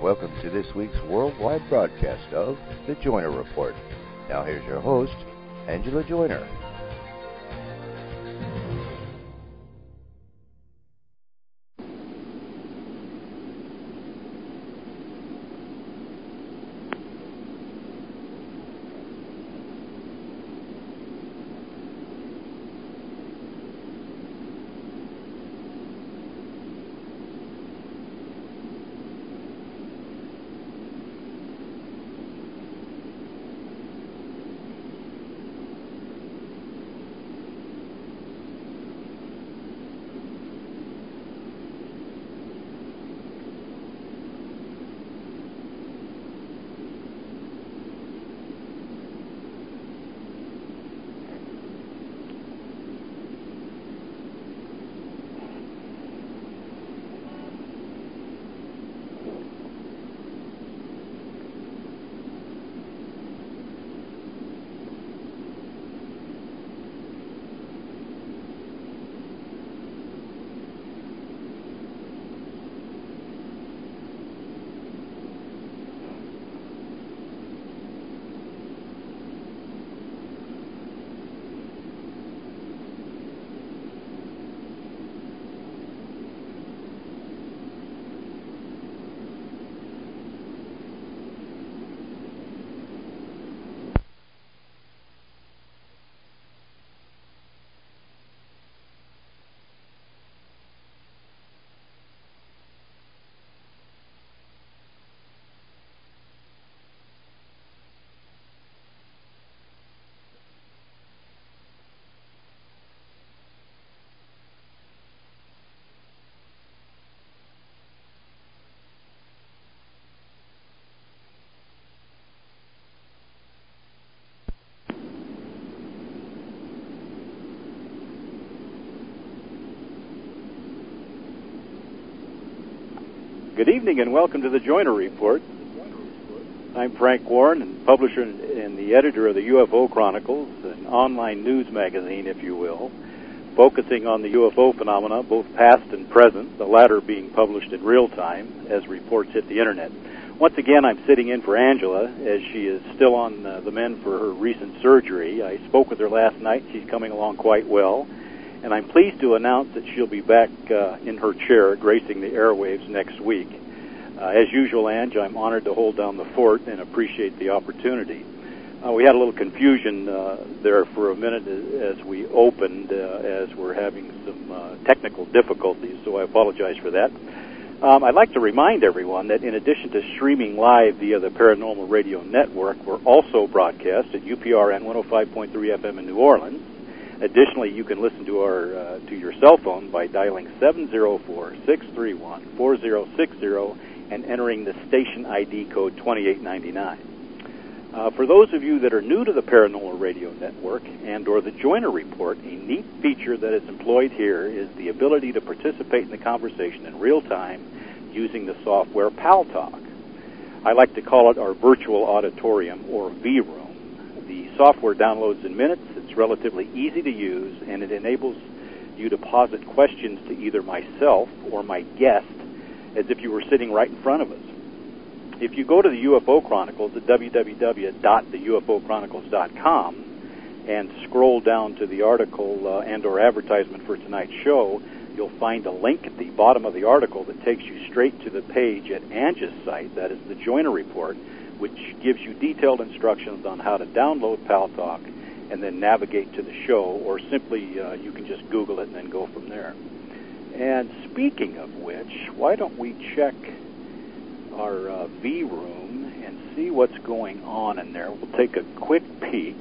welcome to this week's worldwide broadcast of The Joyner Report. Now here's your host, Angela Joyner. Good evening and welcome to the Joyner Report. I'm Frank Warren, and publisher and the editor of the UFO Chronicles, an online news magazine, if you will, focusing on the UFO phenomena, both past and present, the latter being published in real time as reports hit the internet. Once again, I'm sitting in for Angela, as she is still on the mend for her recent surgery. I spoke with her last night. She's coming along quite well. And I'm pleased to announce that she'll be back in her chair, gracing the airwaves next week. As usual, Ange, I'm honored to hold down the fort and appreciate the opportunity. We had a little confusion there for a minute as we opened, as we're having some technical difficulties, so I apologize for that. I'd like to remind everyone that in addition to streaming live via the Paranormal Radio Network, we're also broadcast at UPRN 105.3 FM in New Orleans. Additionally, you can listen to your cell phone by dialing 704-631-4060 and entering the station ID code 2899. For those of you that are new to the Paranormal Radio Network and or the Joyner Report, a neat feature that is employed here is the ability to participate in the conversation in real time using the software Paltalk. I like to call it our virtual auditorium, or V-Room. The software downloads in minutes. It's relatively easy to use, and it enables you to posit questions to either myself or my guest as if you were sitting right in front of us. If you go to the UFO Chronicles at www.theUFOchronicles.com and scroll down to the article and or advertisement for tonight's show, you'll find a link at the bottom of the article that takes you straight to the page at Ange's site, that is the Joyner Report, which gives you detailed instructions on how to download Paltalk and then navigate to the show, or simply you can just Google it and then go from there. And speaking of which, why don't we check our V-Room and see what's going on in there. We'll take a quick peek.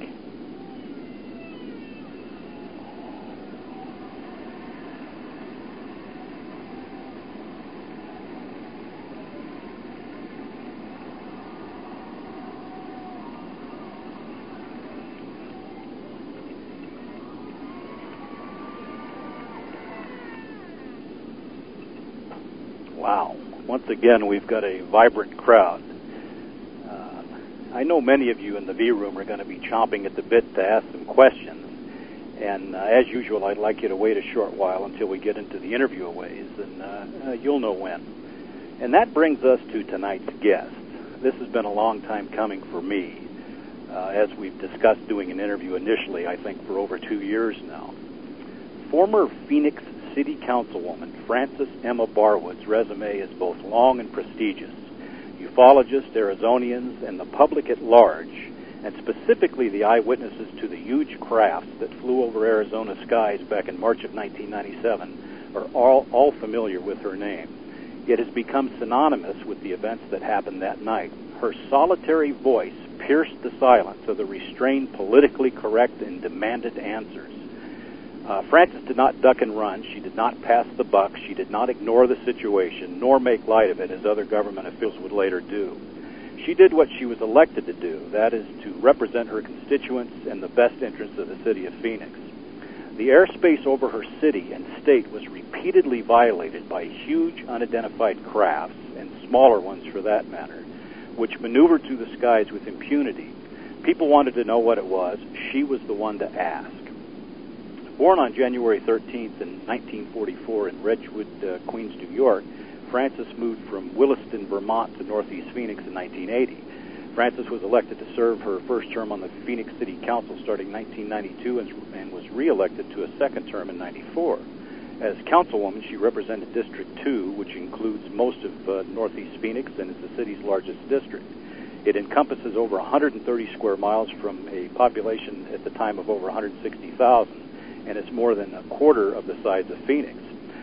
Wow. Once again, we've got a vibrant crowd. I know many of you in the V-Room are going to be chomping at the bit to ask some questions. And as usual, I'd like you to wait a short while until we get into the interview-aways, and you'll know when. And that brings us to tonight's guest. This has been a long time coming for me, as we've discussed doing an interview initially, I think, for over 2 years now. Former Phoenix City Councilwoman Frances Emma Barwood's resume is both long and prestigious. Ufologists, Arizonians, and the public at large, and specifically the eyewitnesses to the huge crafts that flew over Arizona skies back in March of 1997, are all familiar with her name. It has become synonymous with the events that happened that night. Her solitary voice pierced the silence of the restrained, politically correct, and demanded answers. Frances did not duck and run. She did not pass the buck. She did not ignore the situation, nor make light of it, as other government officials would later do. She did what she was elected to do, that is, to represent her constituents and the best interests of the city of Phoenix. The airspace over her city and state was repeatedly violated by huge unidentified crafts, and smaller ones for that matter, which maneuvered through the skies with impunity. People wanted to know what it was. She was the one to ask. Born on January 13th in 1944 in Ridgewood, Queens, New York, Frances moved from Williston, Vermont to Northeast Phoenix in 1980. Frances was elected to serve her first term on the Phoenix City Council starting 1992 and was re-elected to a second term in 94. As councilwoman, she represented District 2, which includes most of Northeast Phoenix and is the city's largest district. It encompasses over 130 square miles from a population at the time of over 160,000. And it's more than a quarter of the size of Phoenix.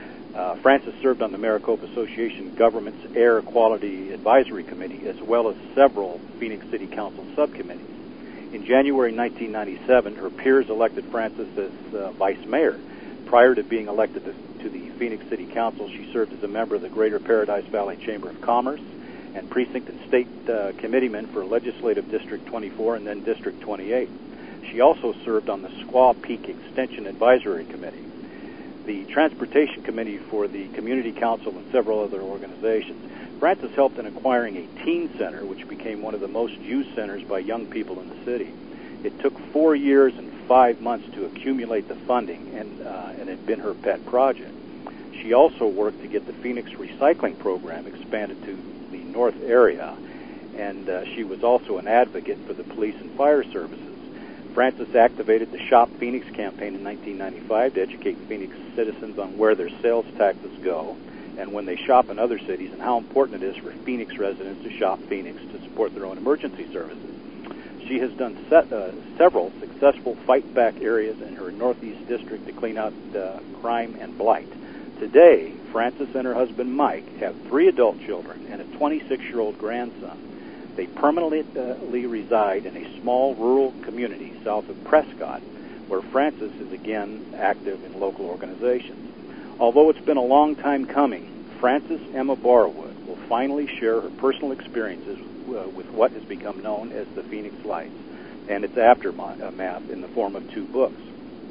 Frances served on the Maricopa Association Government's Air Quality Advisory Committee, as well as several Phoenix City Council subcommittees. In January 1997, her peers elected Frances as vice mayor. Prior to being elected to the Phoenix City Council, she served as a member of the Greater Paradise Valley Chamber of Commerce and precinct and state committeeman for Legislative District 24 and then District 28. She also served on the Squaw Peak Extension Advisory Committee, the Transportation Committee for the Community Council, and several other organizations. Frances helped in acquiring a teen center, which became one of the most used centers by young people in the city. It took 4 years and 5 months to accumulate the funding, and it had been her pet project. She also worked to get the Phoenix Recycling Program expanded to the north area, and she was also an advocate for the police and fire services. Frances activated the Shop Phoenix campaign in 1995 to educate Phoenix citizens on where their sales taxes go and when they shop in other cities, and how important it is for Phoenix residents to shop Phoenix to support their own emergency services. She has done several successful fight-back areas in her Northeast District to clean out crime and blight. Today, Frances and her husband Mike have 3 adult children and a 26-year-old grandson. They permanently reside in a small rural community south of Prescott, where Frances is again active in local organizations. Although it's been a long time coming, Frances Emma Barwood will finally share her personal experiences with what has become known as the Phoenix Lights and its aftermath in the form of 2 books.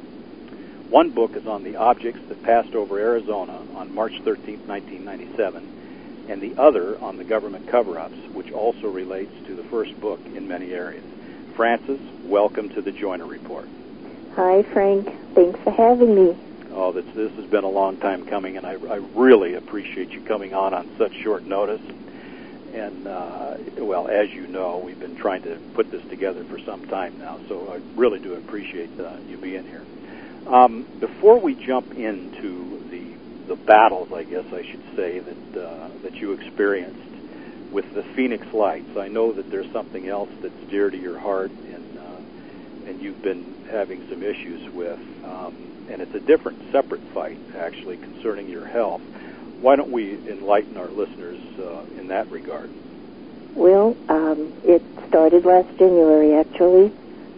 One book is on the objects that passed over Arizona on March 13, 1997, and the other on the government cover-ups, which also relates to the first book in many areas. Frances, welcome to the Joyner Report. Hi, Frank. Thanks for having me. Oh, this has been a long time coming, and I really appreciate you coming on such short notice. And, well, as you know, we've been trying to put this together for some time now, so I really do appreciate you being here. Before we jump into the battles, I guess I should say, that you experienced with the Phoenix Lights, I know that there's something else that's dear to your heart, and you've been having some issues with, and it's a different, separate fight, actually, concerning your health. Why don't we enlighten our listeners in that regard? Well, it started last January, actually.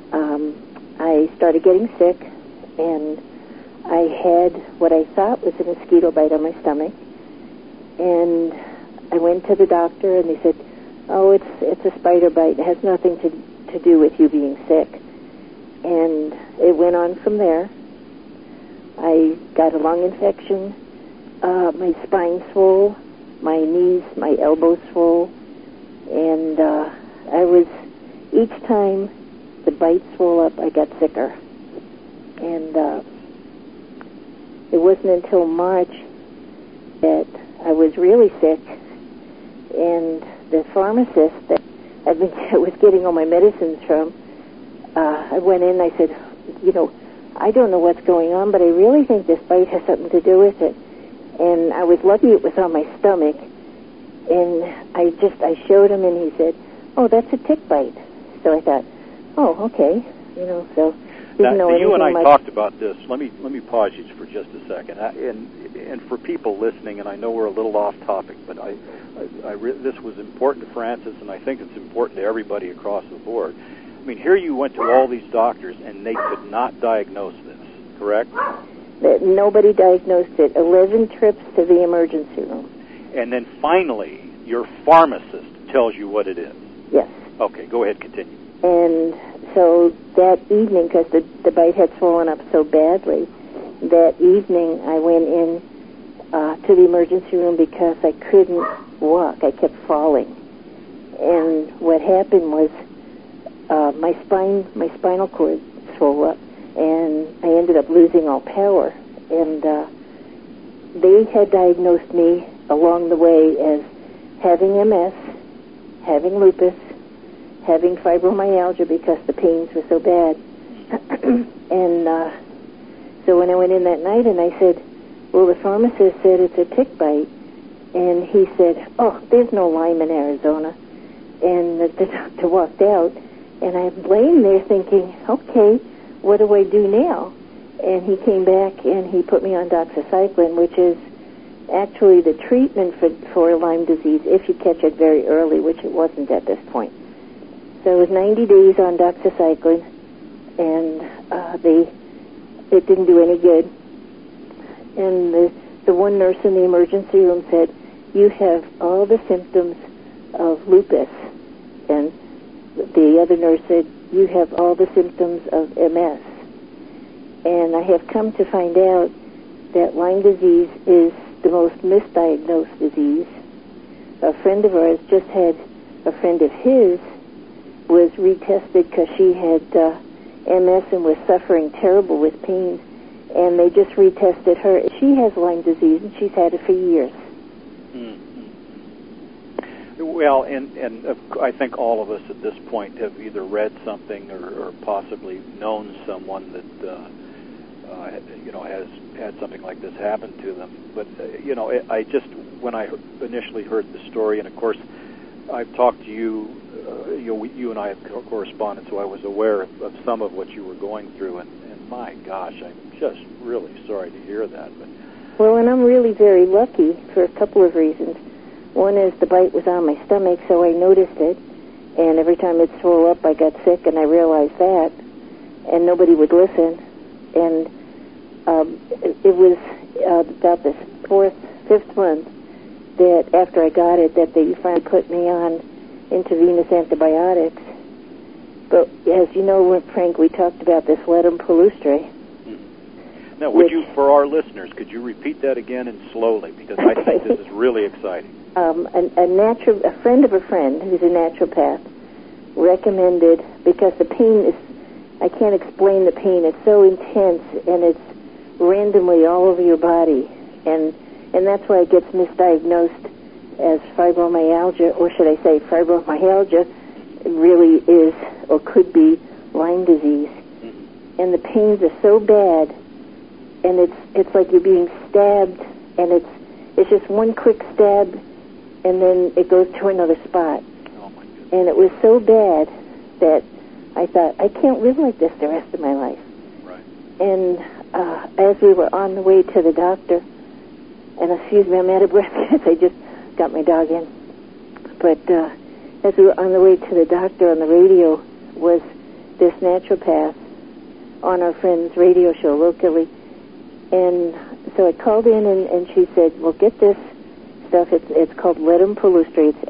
I started getting sick, and I had what I thought was a mosquito bite on my stomach, and I went to the doctor, and they said, "Oh, it's a spider bite. It has nothing to do with you being sick." And it went on from there. I got a lung infection. My spine swole, my knees, my elbows swole, and each time the bite swole up, I got sicker. And it wasn't until March that I was really sick, And the pharmacist that I was getting all my medicines from, I went in and I said, I don't know what's going on, but I really think this bite has something to do with it. And I was lucky it was on my stomach. And I showed him, and he said, oh, that's a tick bite. So I thought, oh, okay. So didn't know anything you and I much. talked about this. Let me pause you for just a second. And for people listening, and I know we're a little off topic, but this was important to Francis, and I think it's important to everybody across the board. I mean, here you went to all these doctors, and they could not diagnose this, correct? Nobody diagnosed it. 11 trips to the emergency room. And then finally, your pharmacist tells you what it is. Yes. Okay, go ahead, continue. And so that evening, because the bite had swollen up so badly, that evening I went in to the emergency room because I couldn't walk. I kept falling. And what happened was my spinal cord swelled up, and I ended up losing all power. And they had diagnosed me along the way as having MS, having lupus, having fibromyalgia because the pains were so bad. And so when I went in that night and I said, well, the pharmacist said it's a tick bite. And he said, oh, there's no Lyme in Arizona. And the doctor walked out, and I'm laying there thinking, okay, what do I do now? And he came back and he put me on doxycycline, which is actually the treatment for Lyme disease if you catch it very early, which it wasn't at this point. So it was 90 days on doxycycline, and it didn't do any good. And the one nurse in the emergency room said, you have all the symptoms of lupus. And the other nurse said, you have all the symptoms of MS. And I have come to find out that Lyme disease is the most misdiagnosed disease. A friend of ours just had a friend of his was retested because she had MS and was suffering terrible with pain, and they just retested her. She has Lyme disease, and she's had it for years. Well, and I think all of us at this point have either read something or possibly known someone that has had something like this happen to them. But I just, when I initially heard the story, and of course I've talked to you, you and I have corresponded, so I was aware of some of what you were going through, and my gosh, I'm just really sorry to hear that. But well, and I'm really very lucky for a couple of reasons. One is the bite was on my stomach, so I noticed it, and every time it swelled up, I got sick, and I realized that, and nobody would listen. And it was about the fifth month that after I got it, that they finally put me on intravenous antibiotics. But as you know, Frank, we talked about this Ledum Palustre. Now, for our listeners, could you repeat that again and slowly, because I think this is really exciting. A friend of a friend who's a naturopath recommended, because the pain is, I can't explain the pain, it's so intense, and it's randomly all over your body, and that's why it gets misdiagnosed as fibromyalgia, or should I say fibromyalgia really is or could be Lyme disease. Mm-hmm. And the pains are so bad, and it's like you're being stabbed, and it's just one quick stab, and then it goes to another spot. Oh my goodness. And it was so bad that I thought, I can't live like this the rest of my life. Right. And as we were on the way to the doctor, and excuse me, I'm out of breath because I just got my dog in. But as we were on the way to the doctor, on the radio was this naturopath on our friend's radio show locally. And so I called in, and she said, well, get this stuff. It's called Ledum Palustre. It's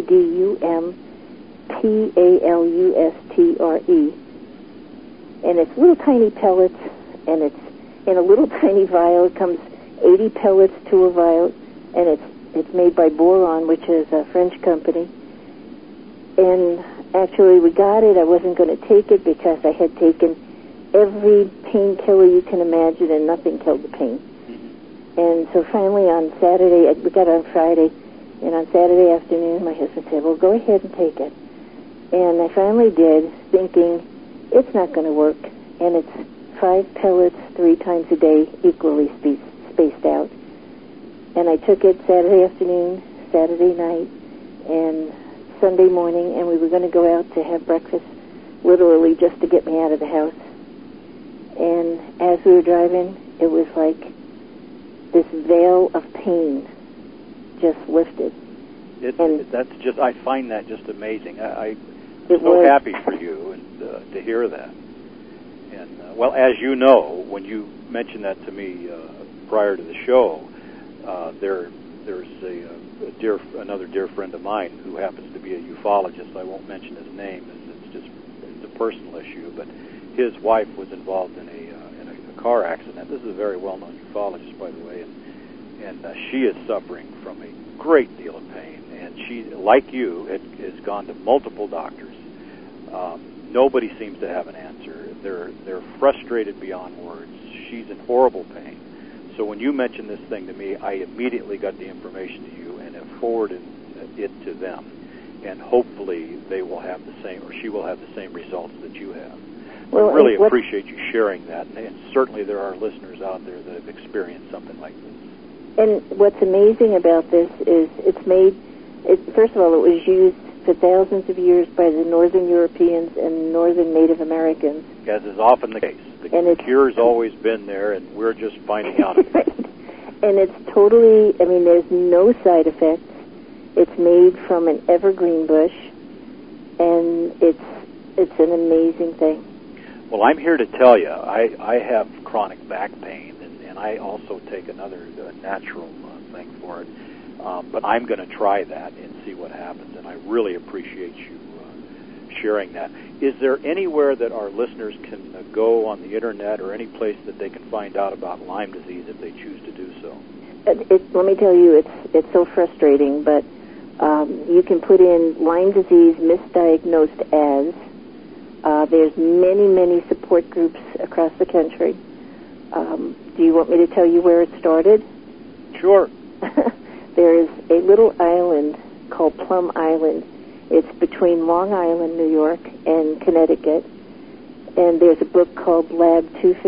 LEDUMPALUSTRE. And it's little tiny pellets, and it's in a little tiny vial. It comes 80 pellets to a vial, and it's made by Boron, which is a French company. And actually, we got it. I wasn't going to take it because I had taken every painkiller you can imagine, and nothing killed the pain. Mm-hmm. And so finally on Saturday, we got it on Friday, And on Saturday afternoon, my husband said, well, go ahead and take it. And I finally did, thinking, it's not going to work. And it's 5 pellets 3 times a day, equally spaced out. And I took it Saturday afternoon, Saturday night, and Sunday morning, and we were going to go out to have breakfast, literally just to get me out of the house. And as we were driving, it was like this veil of pain just lifted. I find that just amazing. I'm so happy for you and to hear that. And well, as you know, when you mentioned that to me prior to the show, there's another dear friend of mine who happens to be a ufologist. I won't mention his name. It's a personal issue, but his wife was involved in a car accident. This is a very well-known ufologist, by the way, and she is suffering from a great deal of pain. And she, like you, has gone to multiple doctors. Nobody seems to have an answer. They're frustrated beyond words. She's in horrible pain. So when you mentioned this thing to me, I immediately got the information to you and have forwarded it to them. And hopefully they will have the same, or she will have the same results that you have. Well, I really appreciate you sharing that. And certainly there are listeners out there that have experienced something like this. And what's amazing about this is first of all, it was used for thousands of years by the Northern Europeans and Northern Native Americans. As is often the case. The cure's always been there, and we're just finding out about it. And it's totally, there's no side effects. It's made from an evergreen bush, and it's an amazing thing. Well, I'm here to tell you, I have chronic back pain, and I also take another natural thing for it. But I'm going to try that and see what happens, and I really appreciate you sharing that. Is there anywhere that our listeners can go on the Internet or any place that they can find out about Lyme disease if they choose to do so? Let me tell you, it's so frustrating, but you can put in Lyme disease misdiagnosed as. There's many, many support groups across the country. Do you want me to tell you where it started? Sure. There is a little island called Plum Island. It's between Long Island, New York, and Connecticut. And there's a book called Lab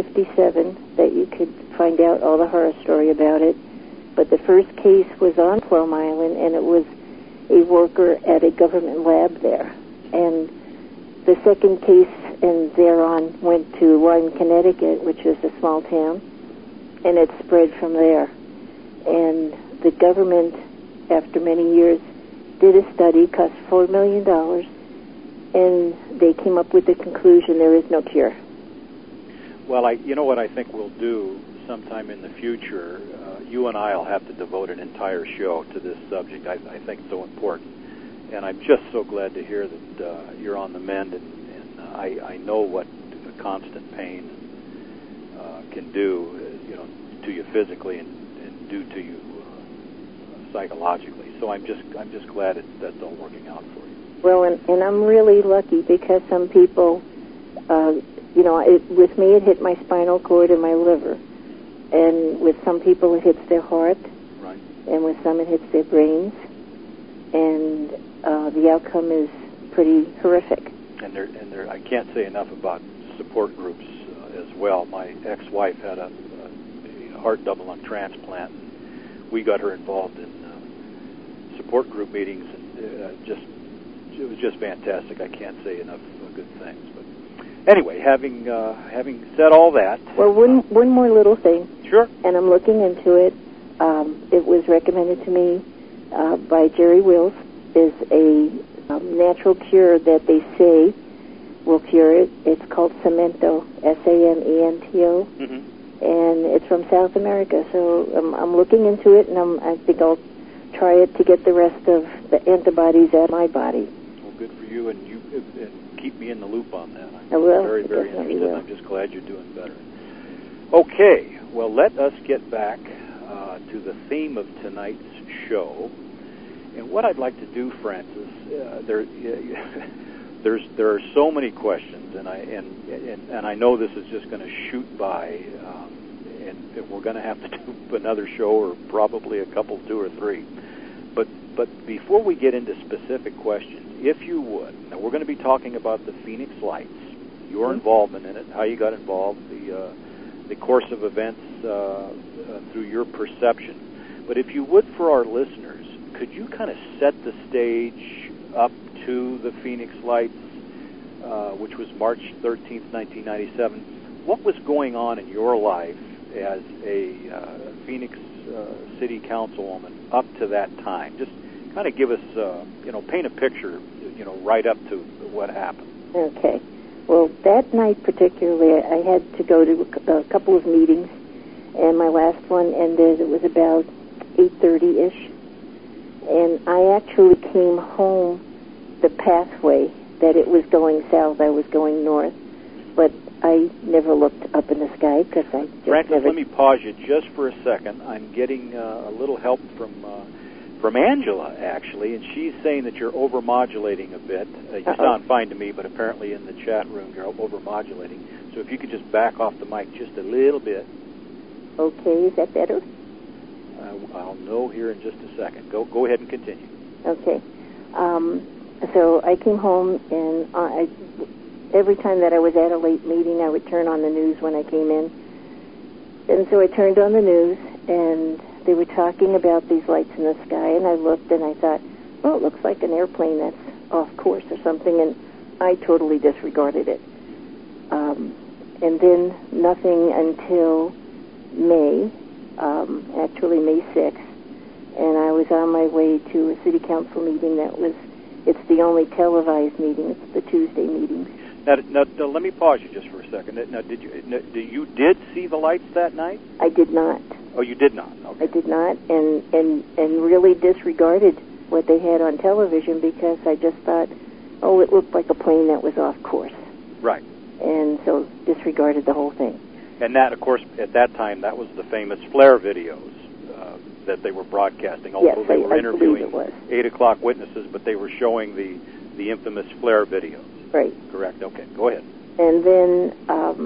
257 that you could find out all the horror story about it. But the first case was on Plum Island, and it was a worker at a government lab there. And the second case, and thereon, went to Lyme, Connecticut, which is a small town, and it spread from there. And the government, after many years, did a study, cost $4 million, and they came up with the conclusion there is no cure. Well, you know what I think we'll do sometime in the future? You and I will have to devote an entire show to this subject. I think it's so important. And I'm just so glad to hear that you're on the mend, and I know what constant pain can do, to you physically and do to you psychologically. So I'm just glad that's all working out for you. Well, and I'm really lucky because some people, with me it hit my spinal cord and my liver, and with some people it hits their heart, right, and with some it hits their brains, and the outcome is pretty horrific. And there, I can't say enough about support groups as well. My ex-wife had a heart double on transplant. And we got her involved in support group meetings, and it was just fantastic. I can't say enough good things. But anyway, having said all that, well, one more little thing. Sure. And I'm looking into it. It was recommended to me by Jerry Wills. Is a natural cure that they say will cure it. It's called Samento, Samento, and it's from South America. So I'm looking into it, and I think I'll try it to get the rest of the antibodies out of my body. Well, good for you, and keep me in the loop on that. I will. Very, very interested. I'm just glad you're doing better. Okay, well, let us get back to the theme of tonight's show. And what I'd like to do, Francis, there are so many questions, and I know this is just going to shoot by, and we're going to have to do another show, or probably a couple, 2 or 3. But But before we get into specific questions, if you would, now we're going to be talking about the Phoenix Lights, your involvement in it, how you got involved, the course of events through your perception. But if you would, for our listeners, could you kind of set the stage up to the Phoenix Lights, which was March 13th, 1997? What was going on in your life as a Phoenix City Councilwoman up to that time? Just kind of give us, paint a picture, right up to what happened. Okay. Well, that night particularly, I had to go to a couple of meetings, and my last one ended, it was about 8:30-ish, and I actually came home the pathway that it was going south, I was going north, but I never looked up in the sky because I just Francis, let me pause you just for a second. I'm getting a little help from Angela, actually, and she's saying that you're overmodulating a bit. You sound fine to me, but apparently in the chat room you're overmodulating. So if you could just back off the mic just a little bit. Okay, is that better? I'll know here in just a second. Go ahead and continue. Okay. So I came home, and every time that I was at a late meeting, I would turn on the news when I came in. And so I turned on the news, and they were talking about these lights in the sky, and I looked, and I thought, well, it looks like an airplane that's off course or something, and I totally disregarded it. And then nothing until May, actually May 6th, and I was on my way to a city council meeting it's the only televised meeting, it's the Tuesday meetings. Now, let me pause you just for a second. Now, did you see the lights that night? I did not. Oh, you did not? Okay. I did not, and really disregarded what they had on television because I just thought, oh, it looked like a plane that was off course. Right. And so disregarded the whole thing. And that, of course, at that time, that was the famous flare videos that they were broadcasting. Although yes, they were interviewing 8 o'clock witnesses, but they were showing the infamous flare videos. Right. Correct. Okay. Go ahead. And then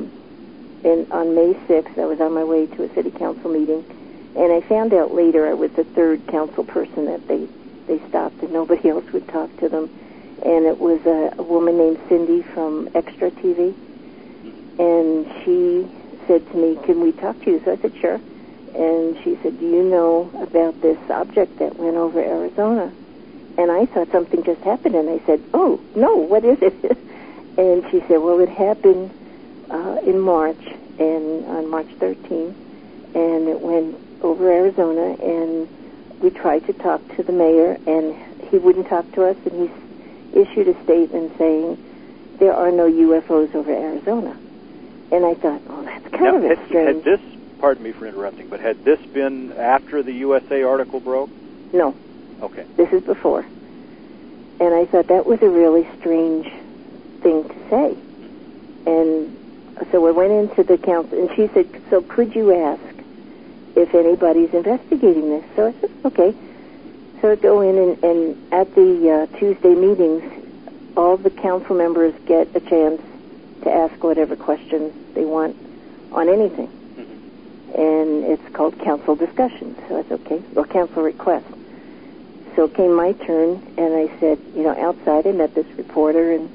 on May 6th, I was on my way to a city council meeting, and I found out later I was the third council person that they stopped, and nobody else would talk to them. And it was a woman named Cindy from Extra TV, and she said to me, can we talk to you? So I said, sure. And she said, do you know about this object that went over Arizona? And I thought something just happened, and I said, oh, no, what is it? And she said, well, it happened in March, and on March 13th, and it went over Arizona, and we tried to talk to the mayor, and he wouldn't talk to us, and he issued a statement saying there are no UFOs over Arizona. And I thought, oh, that's kind of strange. Had this, pardon me for interrupting, but had this been after the USA article broke? No. Okay. This is before. And I thought that was a really strange thing to say. And so I went into the council, and she said, so could you ask if anybody's investigating this? So I said, okay. So I go in, and at the Tuesday meetings, all the council members get a chance to ask whatever questions they want on anything. Mm-hmm. And it's called council discussions. So I said, okay, or council requests. So it came my turn, and I said, outside I met this reporter, and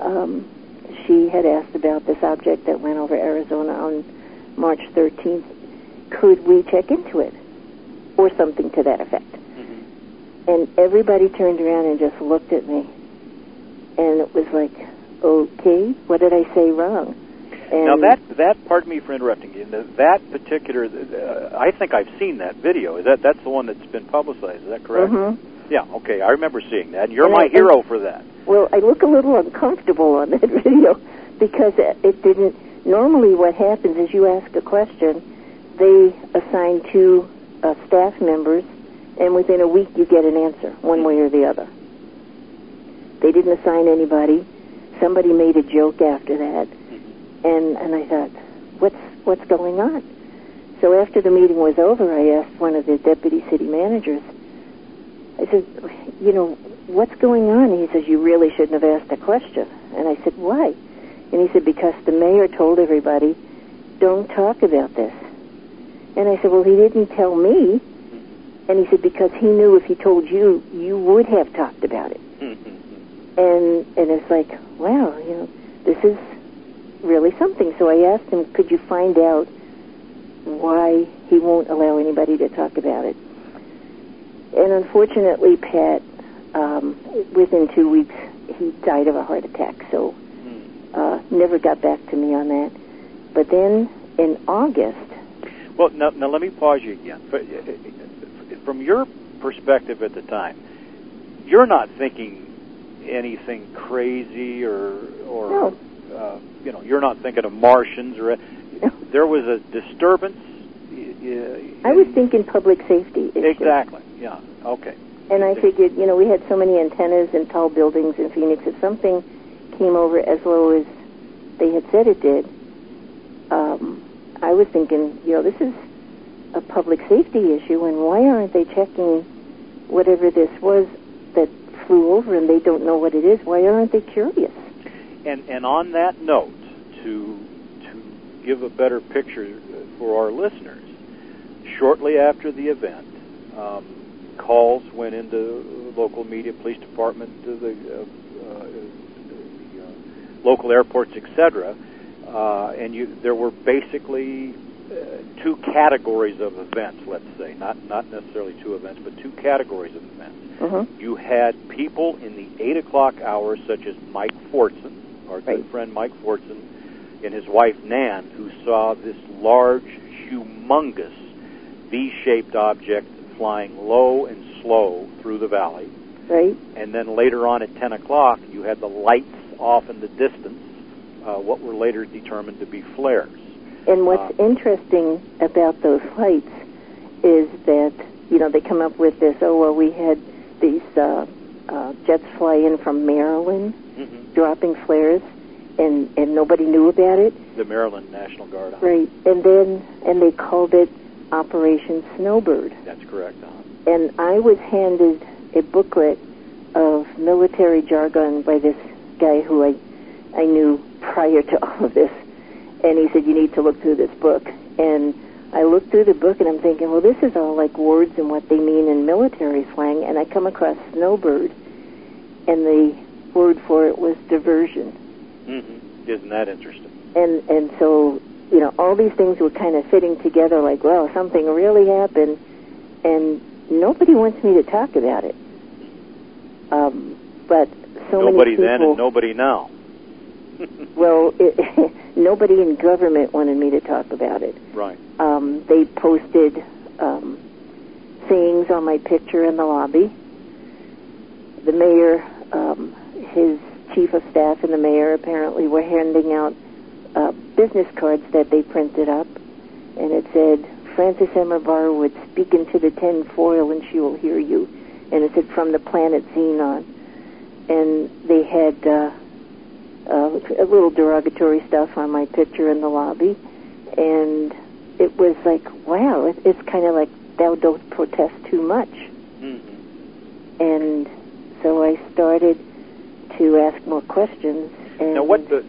she had asked about this object that went over Arizona on March 13th. Could we check into it? Or something to that effect. Mm-hmm. And everybody turned around and just looked at me. And it was like, okay, what did I say wrong? And now that, pardon me for interrupting you, that particular, I think I've seen that video. That's the one that's been publicized, is that correct? Mm-hmm. Yeah, okay, I remember seeing that. You're my hero for that. Well, I look a little uncomfortable on that video because it didn't, normally what happens is you ask a question, they assign 2 staff members, and within a week you get an answer, one way or the other. They didn't assign anybody. Somebody made a joke after that, and I thought, what's going on? So after the meeting was over, I asked one of the deputy city managers, I said, what's going on? He says, you really shouldn't have asked a question. And I said, why? And he said, because the mayor told everybody, don't talk about this. And I said, well, he didn't tell me. And he said, because he knew if he told you, you would have talked about it. And it's like, wow, this is really something. So I asked him, could you find out why he won't allow anybody to talk about it? And unfortunately, Pat, within 2 weeks, he died of a heart attack. So never got back to me on that. But then in August... Well, now let me pause you again. From your perspective at the time, you're not thinking anything crazy or no. You're not thinking of Martians or... No. There was a disturbance. I was thinking public safety issue. Exactly, yeah, okay. And I figured, we had so many antennas and tall buildings in Phoenix, if something came over as low as they had said it did, I was thinking, this is a public safety issue, and why aren't they checking whatever this was that flew over and they don't know what it is? Why aren't they curious? And on that note, to give a better picture for our listeners, shortly after the event, calls went into local media, police department, the local airports, etc., and there were basically two categories of events, let's say, not necessarily two events, but two categories of events. You had people in the 8 o'clock hour, such as Mike Fortson, our good friend Mike Fortson, and his wife Nan, who saw this large, humongous V-shaped object flying low and slow through the valley. Right. And then later on at 10 o'clock, you had the lights off in the distance, what were later determined to be flares. And what's interesting about those lights is that, they come up with this, we had these jets fly in from Maryland, dropping flares, and nobody knew about it. The Maryland National Guard. Right. And they called it Operation Snowbird. That's correct. And I was handed a booklet of military jargon by this guy who I knew prior to all of this. And he said, you need to look through this book. And I looked through the book, and I'm thinking, well, this is all like words and what they mean in military slang. And I come across Snowbird, and the word for it was diversion. Isn't that interesting? And so, all these things were kind of fitting together like, well, something really happened, and nobody wants me to talk about it. But so nobody many people... then and nobody now. Well, nobody in government wanted me to talk about it. Right. They posted sayings on my picture in the lobby. The mayor, his chief of staff and the mayor apparently were handing out business cards that they printed up, and it said, Frances Emmer Barwood, speak into the tinfoil and she will hear you. And it said, from the planet Xenon. And they had a little derogatory stuff on my picture in the lobby, and it was like, wow, it's kind of like, thou don't protest too much. And so I started to ask more questions. And now, what was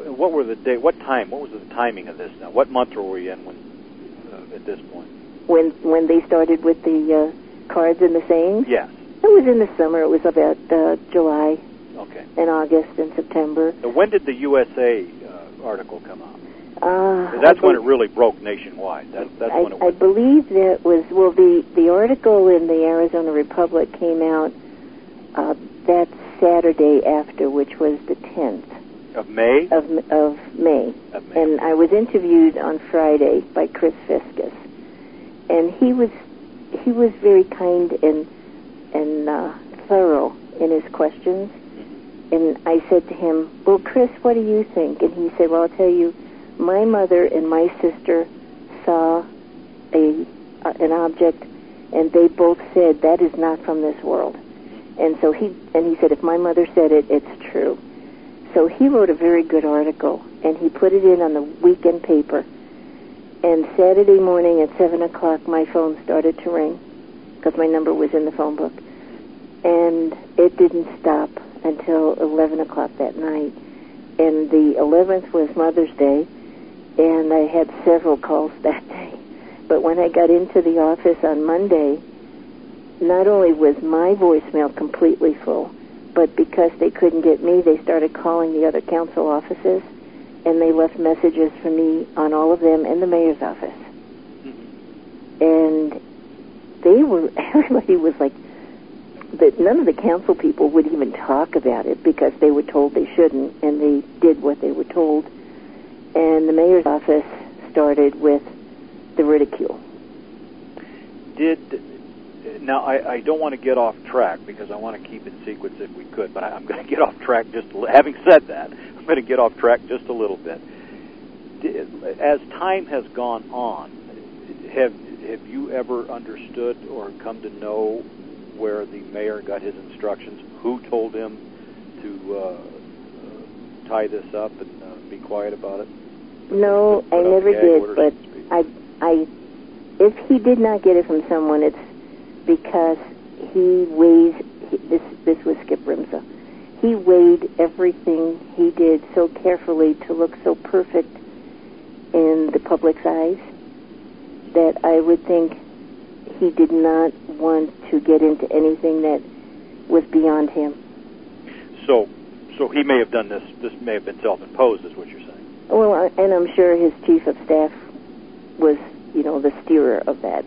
the timing of this? Now, what month were we in at this point? When they started with the cards and the sayings? Yes. It was in the summer. It was about July. Okay. And August and September. Now, when did the USA article come out? That's when it really broke nationwide. That's when it went. I believe that was, the article in the Arizona Republic came out that Saturday after, which was the 10th. Of May? Of May. And I was interviewed on Friday by Chris Fiscus. And he was very kind and thorough in his questions. And I said to him, well, Chris, what do you think? And he said, well, I'll tell you, my mother and my sister saw an object, and they both said that is not from this world. And so he said, if my mother said it, it's true. So he wrote a very good article, and he put it in on the weekend paper. And Saturday morning at 7 o'clock, my phone started to ring, because my number was in the phone book. And it didn't stop until 11 o'clock that night. And the 11th was Mother's Day, and I had several calls that day. But when I got into the office on Monday, not only was my voicemail completely full, but because they couldn't get me, they started calling the other council offices, and they left messages for me on all of them and the mayor's office. Mm-hmm. And everybody was like, none of the council people would even talk about it because they were told they shouldn't, and they did what they were told. And the mayor's office started with the ridicule. Now, I don't want to get off track because I want to keep in sequence if we could, but I'm going to get off track having said that, I'm going to get off track just a little bit. As time has gone on, have you ever understood or come to know where the mayor got his instructions? Who told him to tie this up and be quiet about it? No, I never did, but if he did not get it from someone, it's because he weighs, this was Skip Rimza, he weighed everything he did so carefully to look so perfect in the public's eyes that I would think he did not want to get into anything that was beyond him. So he may have done this may have been self-imposed, is what you're saying. Well, and I'm sure his chief of staff was, the steerer of that.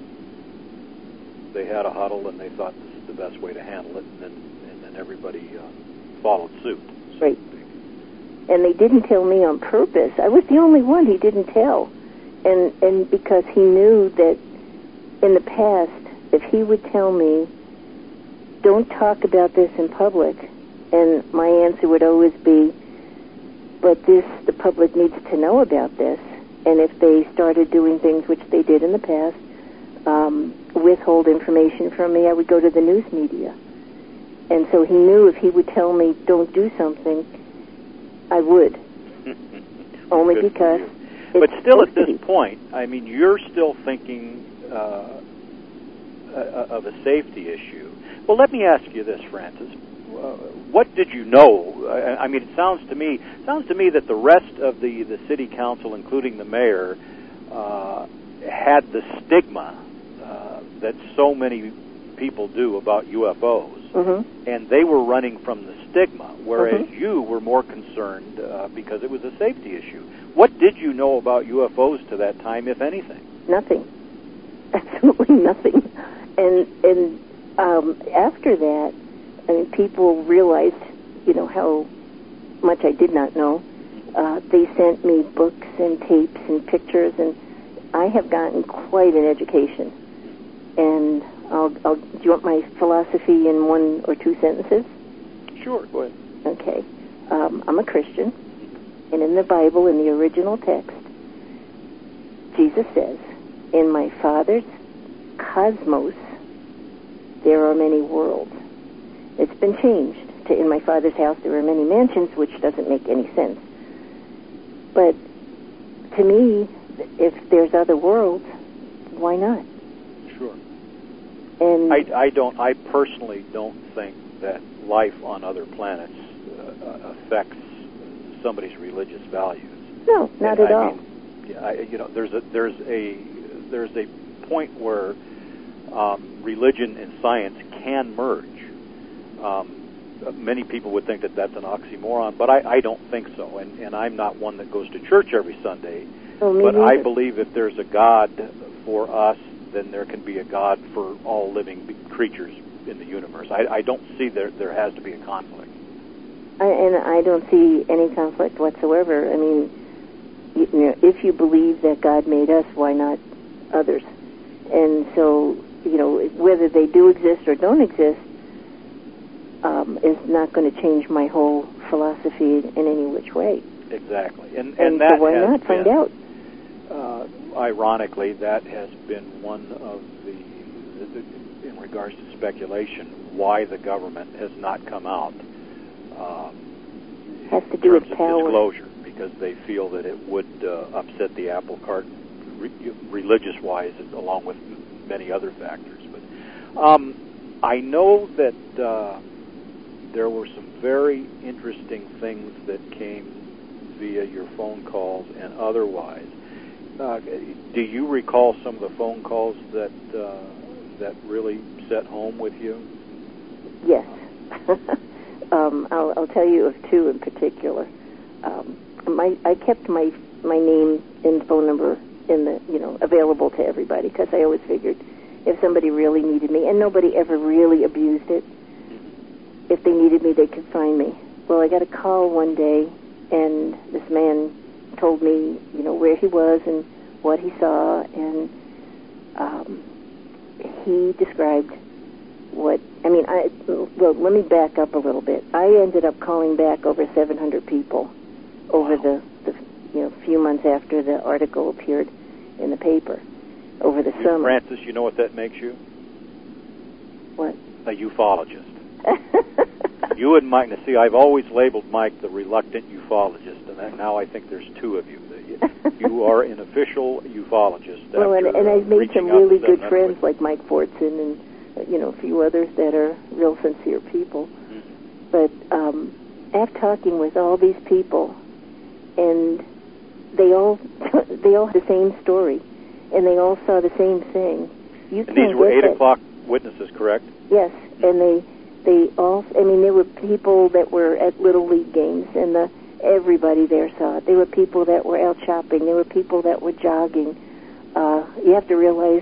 They had a huddle and they thought this is the best way to handle it, and then everybody followed suit. Right. And they didn't tell me on purpose. I was the only one he didn't tell. And because he knew that in the past, if he would tell me, don't talk about this in public, and my answer would always be, but the public needs to know about this. And if they started doing things, which they did in the past, withhold information from me, I would go to the news media. And so he knew if he would tell me, don't do something, I would. Only because... But still at this point, I mean, you're still thinking of a safety issue. Well, let me ask you this, Francis. What did you know? I mean, it sounds to me that the rest of the city council, including the mayor, had the stigma that so many people do about UFOs, mm-hmm. and they were running from the stigma, whereas mm-hmm. you were more concerned because it was a safety issue. What did you know about UFOs to that time, if anything? Nothing. Absolutely nothing. And after that, I mean, people realized, how much I did not know. They sent me books and tapes and pictures, and I have gotten quite an education. And do you want my philosophy in one or two sentences? Sure, go ahead. Okay. I'm a Christian, and in the Bible, in the original text, Jesus says, in my Father's cosmos, there are many worlds. It's been changed to in my Father's house there are many mansions, which doesn't make any sense. But to me, if there's other worlds, why not? Sure. And I personally don't think that life on other planets affects somebody's religious values. No, not at all. There's a point where religion and science can merge. Many people would think that that's an oxymoron, but I don't think so. And I'm not one that goes to church every Sunday. But I believe if there's a God for us, then there can be a God for all living creatures in the universe. I don't see there has to be a conflict. And I don't see any conflict whatsoever. I mean, if you believe that God made us, why not others? And so, whether they do exist or don't exist is not going to change my whole philosophy in any which way. Exactly. And that so why not find out? Ironically, that has been one of the, in regards to speculation, why the government has not come out has to do with power. Disclosure, because they feel that it would upset the apple cart religious-wise, along with many other factors. But I know that there were some very interesting things that came via your phone calls and otherwise. Do you recall some of the phone calls that really set home with you? Yes. I'll tell you of two in particular. I kept my name and phone number in the available to everybody, because I always figured if somebody really needed me, and nobody ever really abused it, if they needed me, they could find me. Well, I got a call one day, and this man told me, where he was and what he saw, and he described well, let me back up a little bit. I ended up calling back over 700 people over the few months after the article appeared in the paper over the summer. Frances, you know what that makes you? What? A ufologist. You and Mike, see, I've always labeled Mike the reluctant ufologist, and now I think there's two of you. You are an official ufologist. Well, and I've made some really good friends like Mike Fortson and a few others that are real sincere people. Mm-hmm. But after talking with all these people, and they all had the same story, and they all saw the same thing. And these were 8 o'clock witnesses, correct? Yes, and they all. There were people that were at Little League games, and everybody there saw it. There were people that were out shopping. There were people that were jogging. You have to realize,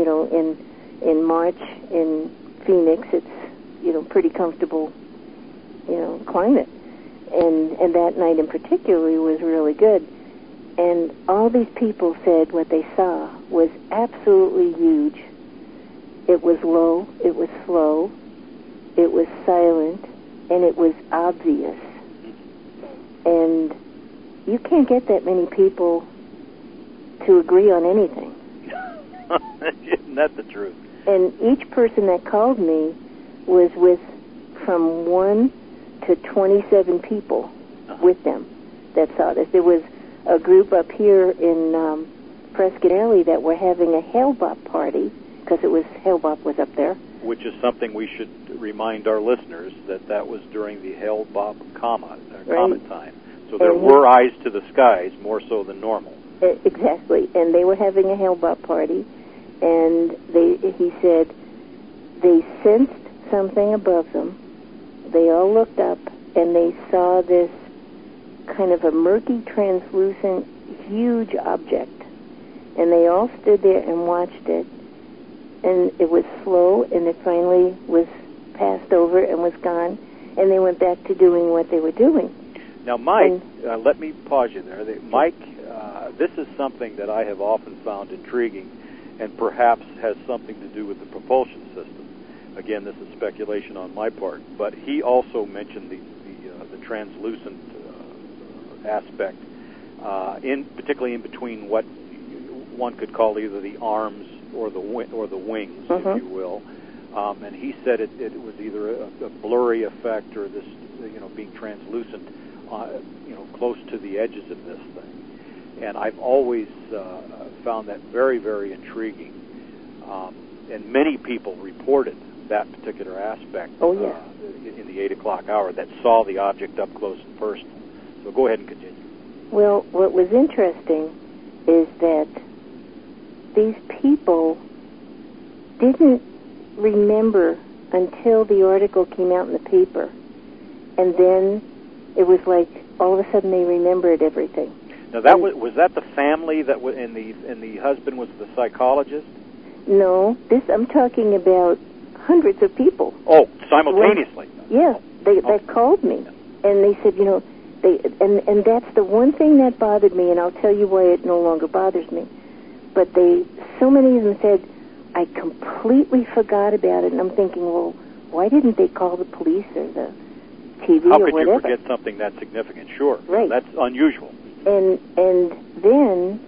in March in Phoenix, it's pretty comfortable, climate, and that night in particular was really good. And all these people said what they saw was absolutely huge. It was low, it was slow, it was silent, and it was obvious. And you can't get that many people to agree on anything. Isn't that the truth? And each person that called me was with from 1 to 27 people with them that saw this. There was a group up here in Prescott Alley that were having a Hale-Bopp party, because Hale-Bopp was up there. Which is something we should remind our listeners that was during the Hale-Bopp comet time. So there were eyes to the skies, more so than normal. Exactly. And they were having a Hale-Bopp party, and he said they sensed something above them. They all looked up, and they saw this kind of a murky, translucent, huge object. And they all stood there and watched it. And it was slow, and it finally was passed over and was gone. And they went back to doing what they were doing. Now, Mike, let me pause you there. Mike, this is something that I have often found intriguing, and perhaps has something to do with the propulsion system. Again, this is speculation on my part, but he also mentioned the translucent aspect, particularly in between what one could call either the arms or the wings, if you will. And he said it was either a blurry effect or this, being translucent, close to the edges of this thing. And I've always found that very, very intriguing. And many people reported that particular aspect in the 8 o'clock hour, that saw the object up close and personal. So go ahead and continue. Well, what was interesting is that these people didn't remember until the article came out in the paper, and then it was like all of a sudden they remembered everything. Now that was that the family that was, and the husband was the psychologist? No, I'm talking about hundreds of people. Oh, simultaneously. They called me, and they said, and that's the one thing that bothered me, and I'll tell you why it no longer bothers me. But so many of them said, I completely forgot about it, and I'm thinking, well, why didn't they call the police or the TV or whatever? How could you forget something that significant? Sure, right. That's unusual. And then,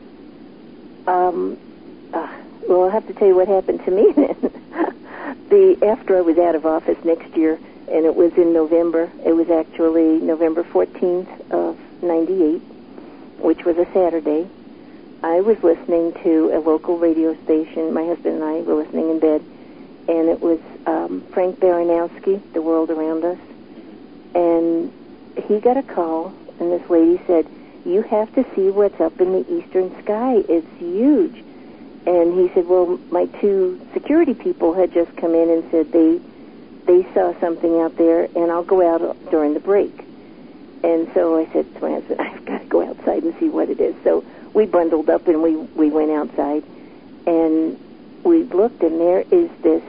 well, I'll have to tell you what happened to me then. After I was out of office next year, and it was in November. It was actually November 14th of 98, which was a Saturday. I was listening to a local radio station. My husband and I were listening in bed, and it was Frank Baranowski, The World Around Us. And he got a call, and this lady said, you have to see what's up in the eastern sky. It's huge. And he said, well, my two security people had just come in and said they saw something out there, and I'll go out during the break. And so I said to my husband, I've got to go outside and see what it is. So we bundled up and we went outside, and we looked, and there is this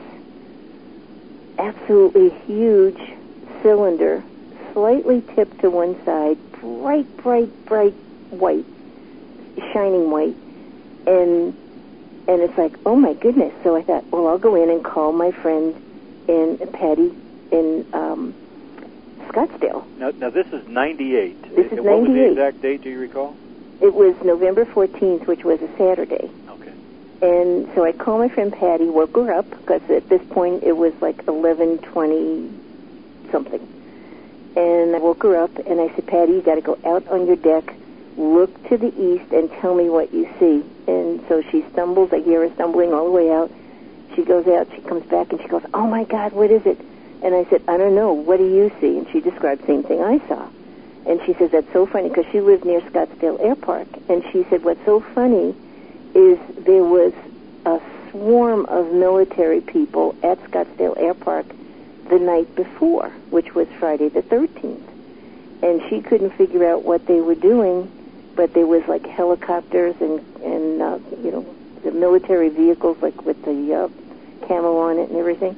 absolutely huge cylinder, slightly tipped to one side, bright white, shining white, and it's like, oh my goodness. So I thought, well, I'll go in and call my friend Patty in Scottsdale. Now this is 98. This is 98. What was the exact date, do you recall? It was November 14th, which was a Saturday. Okay. And so I called my friend Patty, woke her up, because at this point it was like 11:20 something. And I woke her up, and I said, Patty, you got to go out on your deck, look to the east, and tell me what you see. And so she stumbles. I hear her stumbling all the way out. She goes out. She comes back, and she goes, oh, my God, what is it? And I said, I don't know. What do you see? And she described the same thing I saw. And she says, that's so funny, because she lived near Scottsdale Air Park. And she said, what's so funny is there was a swarm of military people at Scottsdale Air Park the night before, which was Friday the 13th. And she couldn't figure out what they were doing, but there was like helicopters and the military vehicles, like with the camo on it and everything.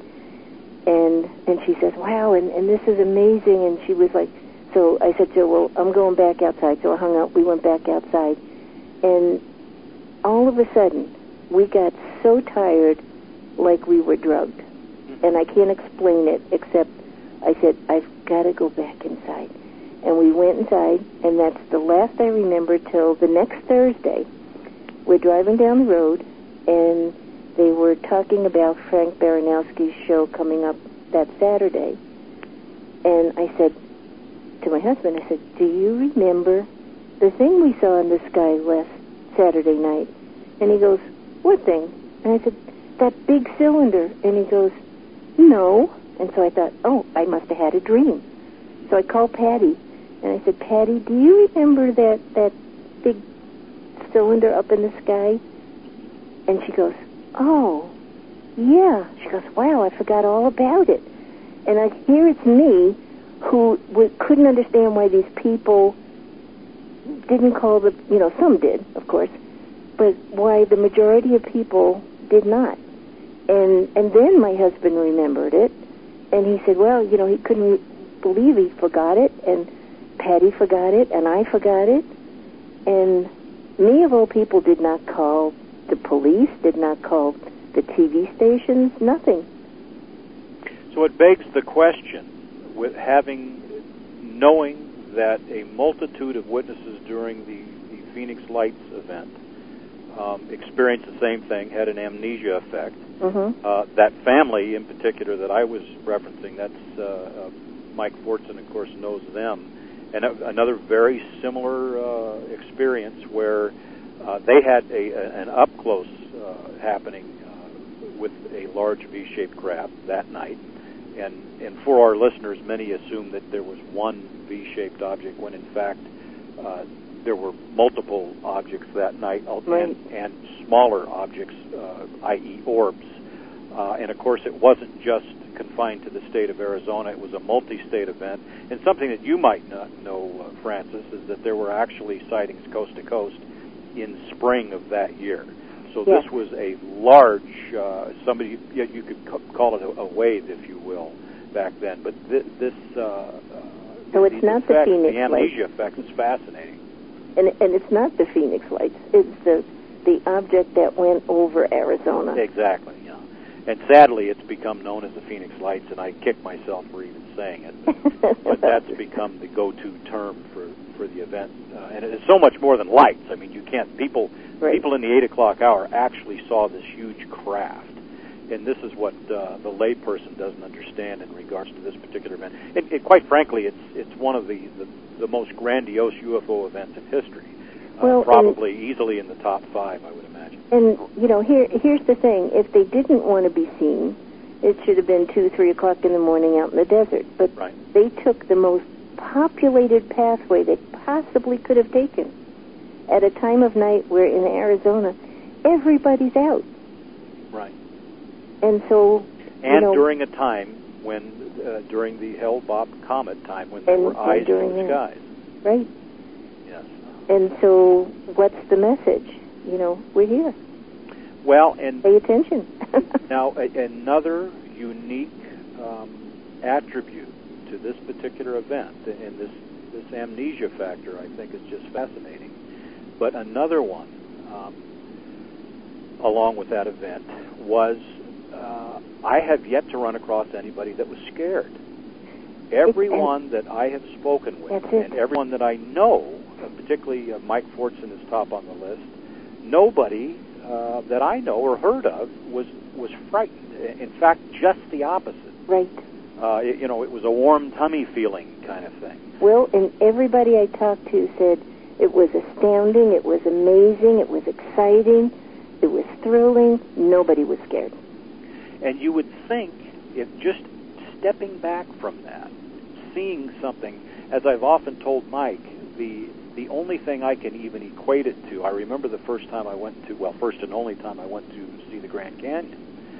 And she says, wow, and this is amazing. And she was like, so I said to her, well, I'm going back outside. So I hung up. We went back outside. And all of a sudden, we got so tired, like we were drugged. And I can't explain it, except I said, I've got to go back inside. And we went inside, and that's the last I remember till the next Thursday. We're driving down the road, and they were talking about Frank Baranowski's show coming up that Saturday. And I said to my husband, I said, do you remember the thing we saw in the sky last Saturday night? And he goes, what thing? And I said, that big cylinder. And he goes, no. And so I thought, oh, I must have had a dream. So I called Patty, and I said, Patty, do you remember that big cylinder up in the sky? And she goes, oh, yeah. She goes, wow, I forgot all about it. And I hear it's me who couldn't understand why these people didn't call some did, of course, but why the majority of people did not. And then my husband remembered it, and he said, well, he couldn't believe he forgot it, and Patty forgot it, and I forgot it. And me, of all people, did not call the police, did not call the TV stations, nothing. So it begs the question, with knowing that a multitude of witnesses during the Phoenix Lights event experienced the same thing, had an amnesia effect. Mm-hmm. That family in particular that I was referencing, that's Mike Fortson, of course, knows them. And another very similar experience where they had an up-close happening with a large V-shaped craft that night. And for our listeners, many assume that there was one V-shaped object when, in fact, there were multiple objects that night, right, and smaller objects, i.e. orbs. And, of course, it wasn't just confined to the state of Arizona. It was a multi-state event. And something that you might not know, Francis, is that there were actually sightings coast to coast in spring of that year. So yes, this was a large, you could call it a wave, if you will, back then. But this so it's not the Phoenix the amnesia effect is fascinating. And it's not the Phoenix Lights. It's the object that went over Arizona. Exactly, yeah. And sadly, it's become known as the Phoenix Lights, and I kick myself for even saying it. But that's become the go-to term for the event. And it's so much more than lights. I mean, you can't... People in the 8 o'clock hour actually saw this huge craft. And this is what the layperson doesn't understand in regards to this particular event. And quite frankly, it's one of the most grandiose UFO events in history. Probably easily in the top 5, I would imagine. And, here's the thing. If they didn't want to be seen, it should have been 2, 3 o'clock in the morning out in the desert. But they took the most populated pathway they possibly could have taken at a time of night where in Arizona, everybody's out. Right. And so, and during a time when, during the Hale-Bopp comet time, when there were eyes in the skies. Right. Yes. And so, what's the message? We're here. Well, and pay attention. Now, another unique attribute to this particular event, and this amnesia factor, I think, is just fascinating. But another one, along with that event, was I have yet to run across anybody that was scared. Everyone that I have spoken with, and everyone that I know, particularly Mike Fortson is top on the list, nobody that I know or heard of was frightened. In fact, just the opposite. Right. It was a warm tummy feeling kind of thing. Well, and everybody I talked to said it was astounding, it was amazing, it was exciting, it was thrilling. Nobody was scared. And you would think, if just stepping back from that, seeing something, as I've often told Mike, the only thing I can even equate it to, I remember the first and only time I went to see the Grand Canyon.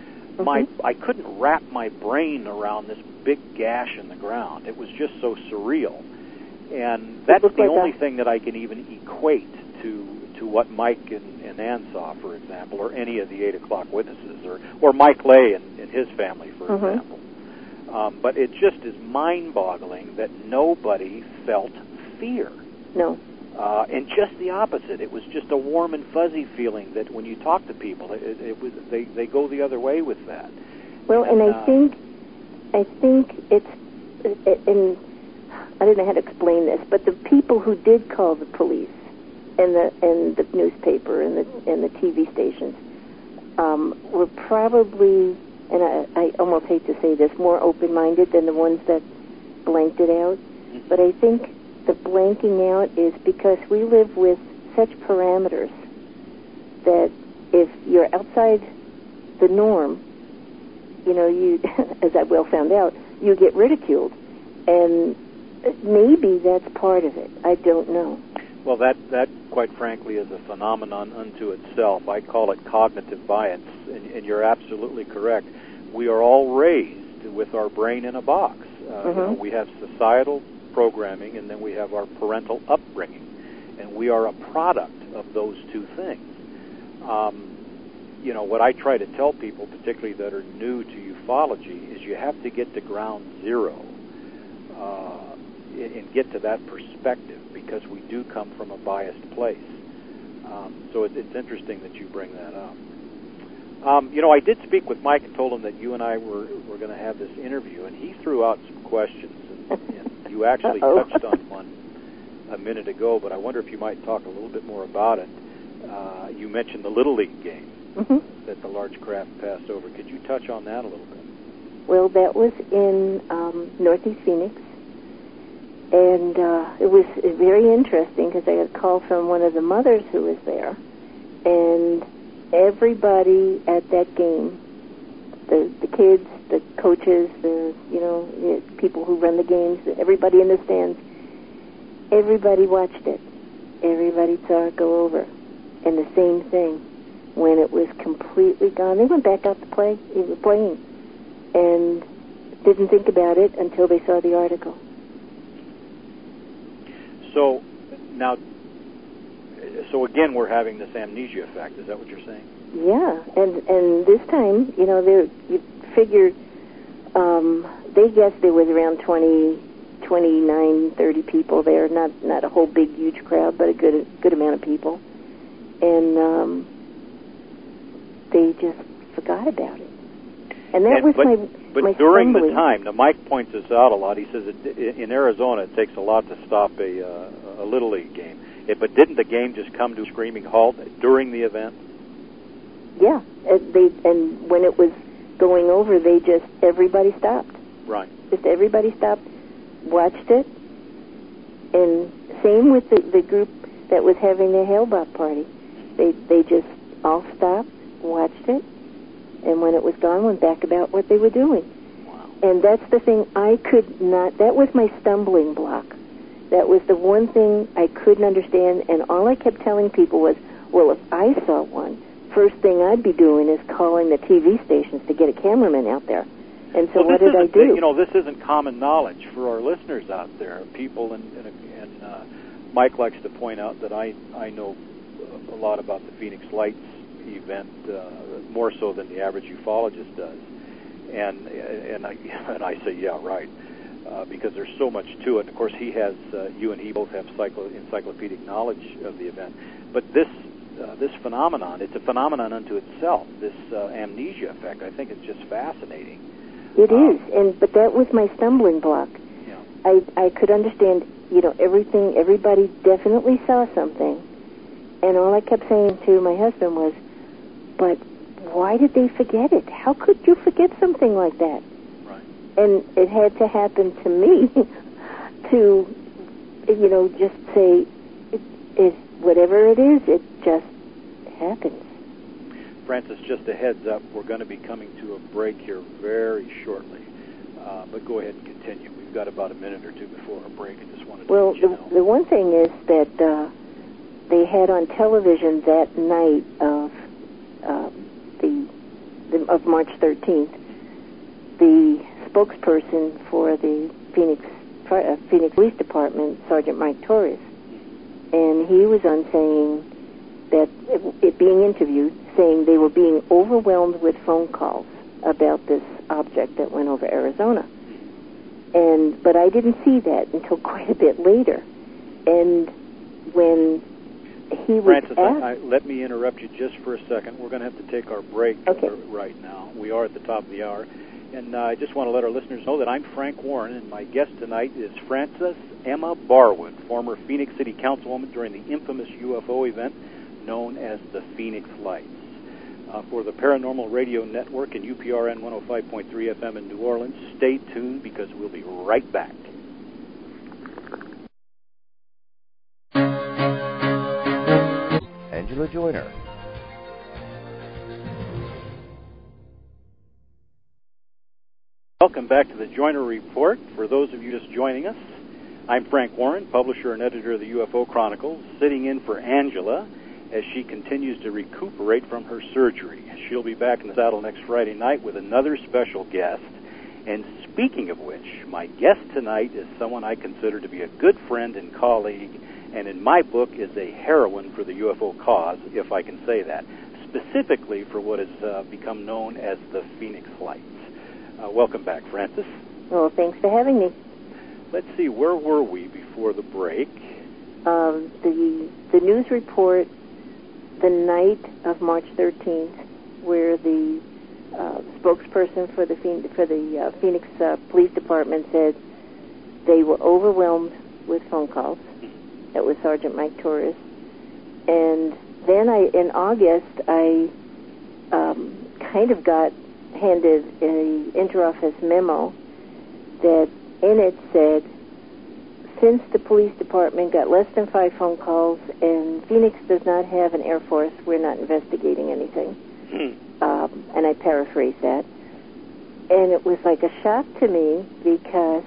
I couldn't wrap my brain around this big gash in the ground. It was just so surreal. And that's the only thing that I can even equate to what Mike and Ann saw, for example, or any of the 8 o'clock witnesses, or Mike Lay and his family, for example. But it just is mind-boggling that nobody felt fear. No. And just the opposite. It was just a warm and fuzzy feeling that when you talk to people, they go the other way with that. Well, and I think it's, and I don't know how to explain this, but the people who did call the police and the newspaper and the TV stations were probably, and I almost hate to say this, more open-minded than the ones that blanked it out. Mm-hmm. But I think the blanking out is because we live with such parameters that if you're outside the norm, you, as I well found out, you get ridiculed. And maybe that's part of it. I don't know. Well, that quite frankly is a phenomenon unto itself. I call it cognitive bias, and you're absolutely correct. We are all raised with our brain in a box. We have societal programming, and then we have our parental upbringing, and we are a product of those two things. What I try to tell people, particularly that are new to ufology, is you have to get to ground zero and get to that perspective, because we do come from a biased place. So it's interesting that you bring that up. I did speak with Mike and told him that you and I were going to have this interview, and he threw out some questions, and you actually touched on one a minute ago, but I wonder if you might talk a little bit more about it. You mentioned the Little League game that the large craft passed over. Could you touch on that a little bit? Well, that was in Northeast Phoenix, and it was very interesting because I got a call from one of the mothers who was there, and everybody at that game, the kids, the coaches, the people who run the games, everybody in the stands, everybody watched it. Everybody saw it go over. And the same thing, when it was completely gone, they went back out to play. They were playing, and didn't think about it until they saw the article. So now, again, we're having this amnesia effect. Is that what you're saying? Yeah, and this time, you figure they guessed there was around 29, 30 people there. Not a whole big, huge crowd, but a good amount of people. And they just forgot about it. And that was my during stumbling. the time, now Mike points this out a lot. He says in Arizona it takes a lot to stop a Little League game. But didn't the game just come to a screaming halt during the event? Yeah, and when it was going over, everybody stopped. Right. Just everybody stopped, watched it, and same with the group that was having their Hale-Bopp party. They just all stopped, watched it, and when it was gone, went back about what they were doing. Wow. And that's the thing I could not, that was my stumbling block. That was the one thing I couldn't understand, and all I kept telling people was, well, if I saw one, first thing I'd be doing is calling the TV stations to get a cameraman out there. And so what did I do? You know, this isn't common knowledge for our listeners out there. People, and Mike likes to point out that I know a lot about the Phoenix Lights event, more so than the average ufologist does. And I say, yeah, right, because there's so much to it. Of course, you and he both have encyclopedic knowledge of the event. But this phenomenon, it's a phenomenon unto itself, this amnesia effect. I think it's just fascinating. It is, but that was my stumbling block. Yeah. I could understand, everything, everybody definitely saw something, and all I kept saying to my husband was, but why did they forget it? How could you forget something like that? Right. And it had to happen to me to, just say, whatever it is, it just happens. Francis, just a heads up, we're going to be coming to a break here very shortly. But go ahead and continue. We've got about a minute or two before our break. I just wanted to let you know. The one thing is that they had on television that night of March 13th, the spokesperson for the Phoenix Police Department, Sergeant Mike Torres, and he was on saying that it being interviewed, saying they were being overwhelmed with phone calls about this object that went over Arizona. But I didn't see that until quite a bit later. And when he was Francis, let me interrupt you just for a second. We're going to have to take our break right now. We are at the top of the hour. And I just want to let our listeners know that I'm Frank Warren, and my guest tonight is Frances Emma Barwood, former Phoenix City Councilwoman during the infamous UFO event known as the Phoenix Lights. For the Paranormal Radio Network and UPRN 105.3 FM in New Orleans, stay tuned because we'll be right back. Angela Joyner. Welcome back to the Joyner Report. For those of you just joining us, I'm Frank Warren, publisher and editor of the UFO Chronicles, sitting in for Angela as she continues to recuperate from her surgery. She'll be back in the saddle next Friday night with another special guest. And speaking of which, my guest tonight is someone I consider to be a good friend and colleague, and in my book is a heroine for the UFO cause, if I can say that, specifically for what has become known as the Phoenix Lights. Welcome back, Frances. Well, thanks for having me. Let's see, where were we before the break? The news report the night of March 13th, where the spokesperson for the Phoenix Police Department said they were overwhelmed with phone calls. That was Sergeant Mike Torres. And then in August, I kind of got handed an interoffice memo that in it said, since the police department got less than 5 phone calls and Phoenix does not have an Air Force, we're not investigating anything. And I paraphrase that. And it was like a shock to me because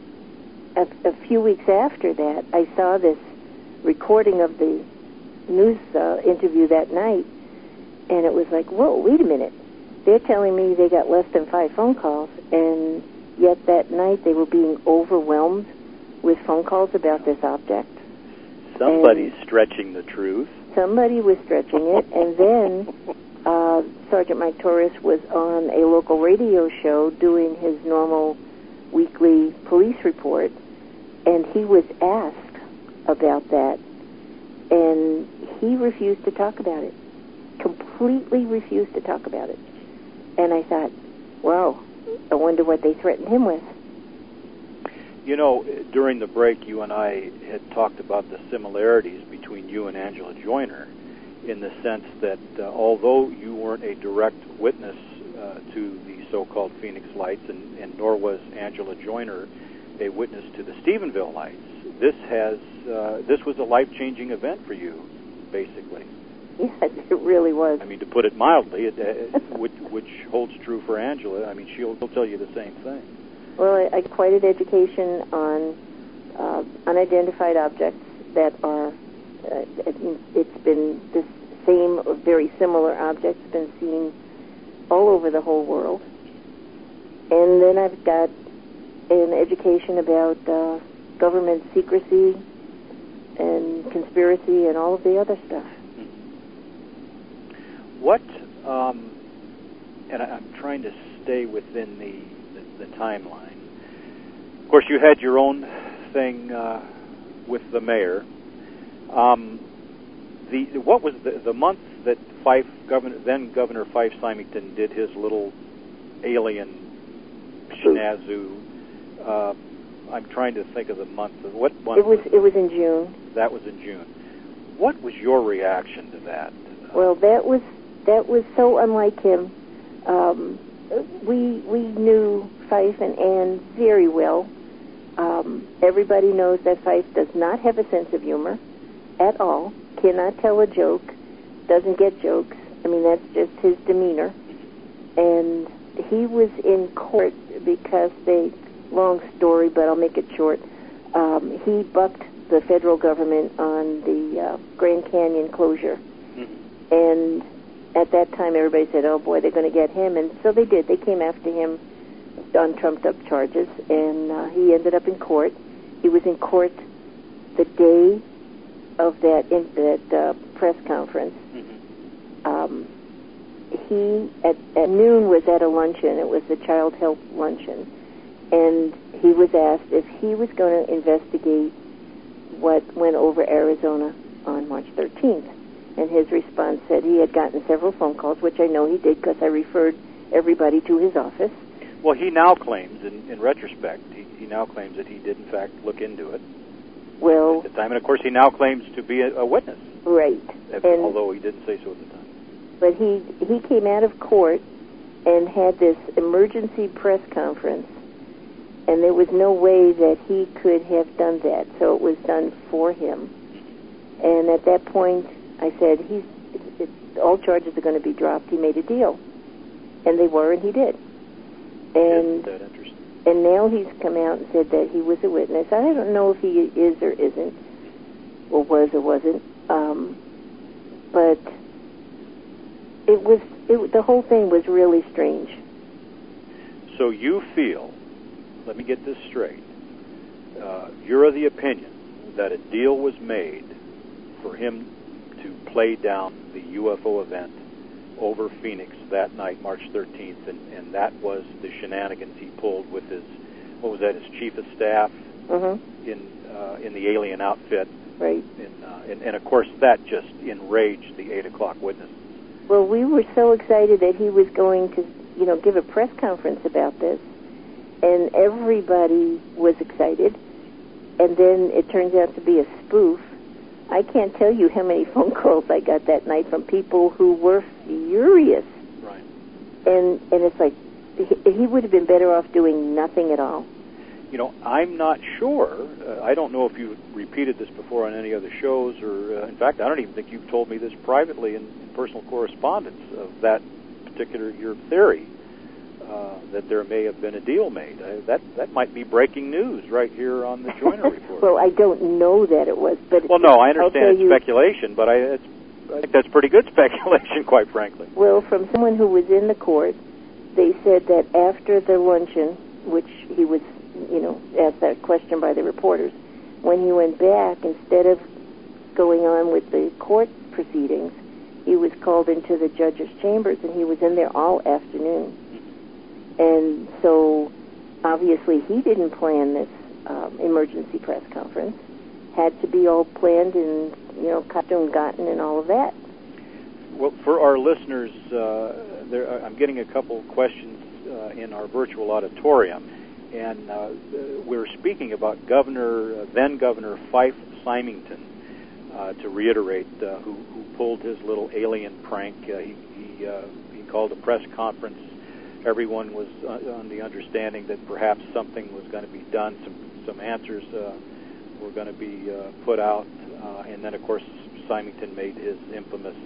a few weeks after that, I saw this recording of the news interview that night, and it was like, whoa, wait a minute. They're telling me they got less than 5 phone calls, and yet that night they were being overwhelmed with phone calls about this object. Somebody's stretching the truth. Somebody was stretching it, and then Sergeant Mike Torres was on a local radio show doing his normal weekly police report, and he was asked about that, and he refused to talk about it. Completely refused to talk about it. And I thought, wow, I wonder what they threatened him with. You know, during the break, you and I had talked about the similarities between you and Angela Joyner in the sense that although you weren't a direct witness to the so-called Phoenix Lights, and nor was Angela Joyner a witness to the Stephenville Lights, this was a life-changing event for you, basically. Yes, it really was. I mean, to put it mildly, which holds true for Angela. I mean, she'll tell you the same thing. Well, I quite an education on unidentified objects that are, it's been this same or very similar objects have been seen all over the whole world. And then I've got an education about government secrecy and conspiracy and all of the other stuff. What, and I'm trying to stay within the timeline. Of course, you had your own thing with the mayor. What was the month that then Governor Fife Symington did his little alien shenazoo? I'm trying to think of the month. What month? It was in June. That was in June. What was your reaction to that? Well, that was so unlike him. We knew Fife and Ann very well. Everybody knows that Fife does not have a sense of humor at all. Cannot tell a joke. Doesn't get jokes. I mean, that's just his demeanor. And he was in court because long story, but I'll make it short. He bucked the federal government on the Grand Canyon closure. Mm-hmm. And at that time, everybody said, oh, boy, they're going to get him. And so they did. They came after him on trumped-up charges, and he ended up in court. He was in court the day of that press conference. Mm-hmm. He, at noon, was at a luncheon. It was the Child Help Luncheon. And he was asked if he was going to investigate what went over Arizona on March 13th. And his response said he had gotten several phone calls, which I know he did because I referred everybody to his office. Well, he now claims, in retrospect, he now claims that he did, in fact, look into it well, at the time. And, of course, he now claims to be a witness. Right. Although he didn't say so at the time. But he came out of court and had this emergency press conference, and there was no way that he could have done that, so it was done for him. And at that point, I said, all charges are going to be dropped. He made a deal. And they were, and he did. And Isn't that interesting? And now he's come out and said that he was a witness. I don't know if he is or isn't, or was or wasn't. But the whole thing was really strange. So you feel, let me get this straight, you're of the opinion that a deal was made for him to play down the UFO event over Phoenix that night, March 13th, and that was the shenanigans he pulled with his chief of staff in the alien outfit. Right. And of course, that just enraged the 8 o'clock witnesses. Well, we were so excited that he was going to, give a press conference about this, and everybody was excited. And then it turns out to be a spoof. I can't tell you how many phone calls I got that night from people who were furious. Right. And it's like, he would have been better off doing nothing at all. I'm not sure. I don't know if you repeated this before on any other shows, or in fact, I don't even think you've told me this privately in personal correspondence of that particular your theory that there may have been a deal made. That might be breaking news right here on the Joyner Report. Well, I don't know that it was, but well, no, I understand it's speculation, but I think that's pretty good speculation, quite frankly. Well, from someone who was in the court, they said that after the luncheon, which he was, asked that question by the reporters, when he went back, instead of going on with the court proceedings, he was called into the judge's chambers, and he was in there all afternoon. And so, obviously, he didn't plan this emergency press conference. Had to be all planned and, costume gotten and all of that. Well, for our listeners, I'm getting a couple questions in our virtual auditorium, and we're speaking about then Governor Fife Symington, to reiterate, who pulled his little alien prank. He called a press conference. Everyone was on the understanding that perhaps something was going to be done, some answers were going to be put out, and then, of course, Symington made his infamous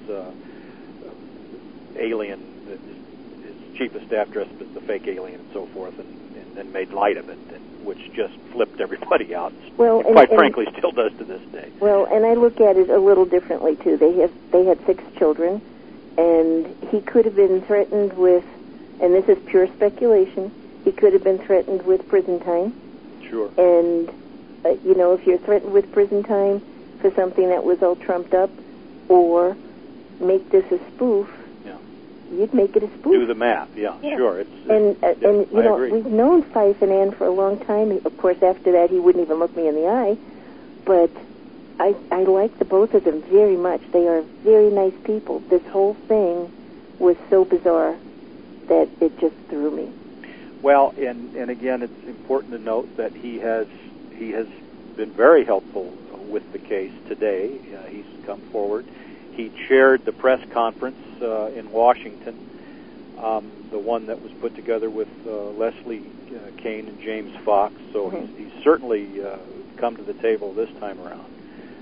alien, his chief of staff dressed as the fake alien and so forth, and and made light of it, which just flipped everybody out. Well, and quite frankly, still does to this day. Well, and I look at it a little differently too. They had 6 children, and he could have been threatened with, and this is pure speculation, he could have been threatened with prison time. Sure. And if you're threatened with prison time for something that was all trumped up, or make this a spoof, you'd make it a spoof. Do the math, sure. And we've known Fife and Ann for a long time. Of course, after that, he wouldn't even look me in the eye. But I like the both of them very much. They are very nice people. This whole thing was so bizarre that it just threw me. Well, and again, it's important to note that he has been very helpful with the case today. He's come forward. He chaired the press conference in Washington, the one that was put together with Leslie Kean and James Fox. So he's certainly come to the table this time around.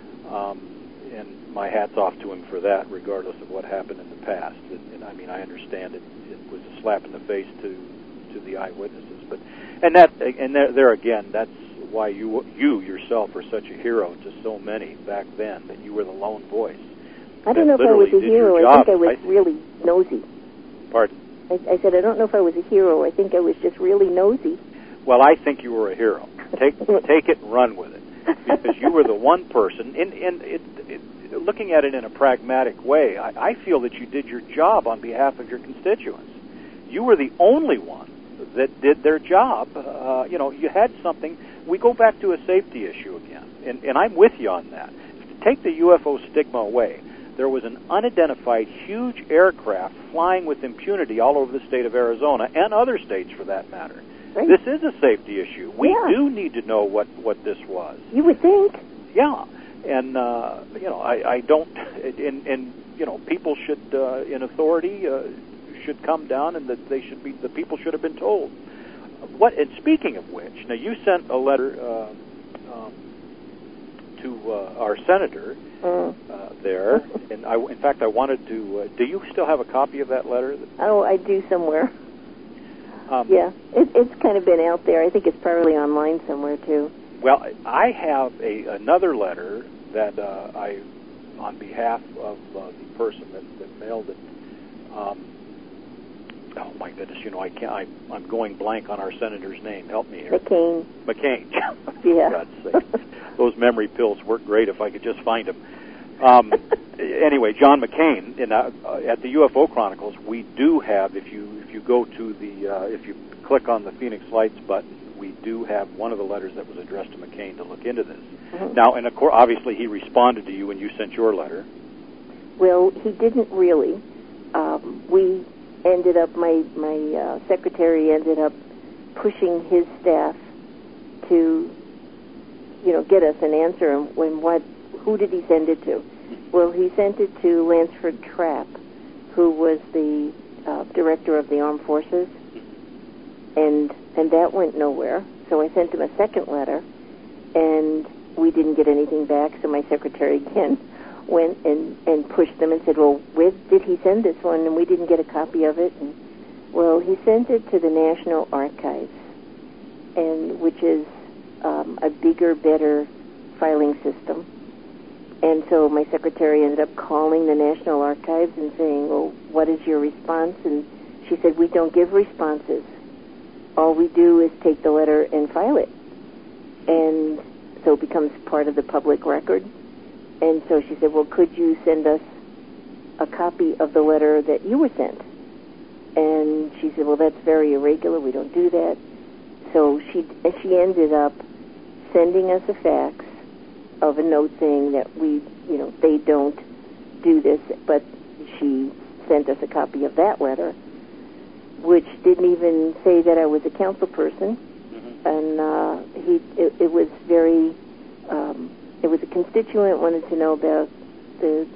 And my hat's off to him for that, regardless of what happened in the past. And I mean, I understand it was a slap in the face to the eyewitnesses, but there again, that's why you yourself are such a hero to so many back then, that you were the lone voice. I don't know if I was a hero. I think I was really nosy. Pardon? I said I don't know if I was a hero. I think I was just really nosy. Well, I think you were a hero. Take it and run with it, because you were the one person. Looking at it in a pragmatic way, I feel that you did your job on behalf of your constituents. You were the only one that did their job. You had something. We go back to a safety issue again, and I'm with you on that. Take the UFO stigma away. There was an unidentified huge aircraft flying with impunity all over the state of Arizona, and other states for that matter. Right. This is a safety issue. We do need to know what this was. You would think. Yeah, and I don't. And people should in authority should come down, and that the people should have been told. And speaking of which, now you sent a letter to our senator there, and in fact I wanted to. Do you still have a copy of that letter? Oh, I do somewhere. It's kind of been out there. I think it's probably online somewhere too. Well, I have another letter that on behalf of the person that mailed it. Oh my goodness! I can't. I'm going blank on our senator's name. Help me here. McCain. Yeah. For God's sake. Those memory pills work great if I could just find him. Anyway, John McCain. At the UFO Chronicles, we do have. If you go to if you click on the Phoenix Lights button, we do have one of the letters that was addressed to McCain to look into this. Mm-hmm. Now, and of course, obviously, he responded to you when you sent your letter. Well, he didn't really. We ended up, my secretary ended up pushing his staff to, get us an answer. And who did he send it to? Well, he sent it to Lansford Trapp, who was the director of the Armed Forces, and that went nowhere. So I sent him a second letter, and we didn't get anything back. So my secretary again went and pushed them and said, well, where did he send this one? And we didn't get a copy of it. And, well, he sent it to the National Archives, which is a bigger, better filing system. And so my secretary ended up calling the National Archives and saying, well, what is your response? And she said, we don't give responses. All we do is take the letter and file it. And so it becomes part of the public record. And so she said, well, could you send us a copy of the letter that you were sent? And she said, well, that's very irregular. We don't do that. So she ended up sending us a fax of a note saying that they don't do this, but she sent us a copy of that letter, which didn't even say that I was a council person. Mm-hmm. And it was very... it was a constituent wanted to know about the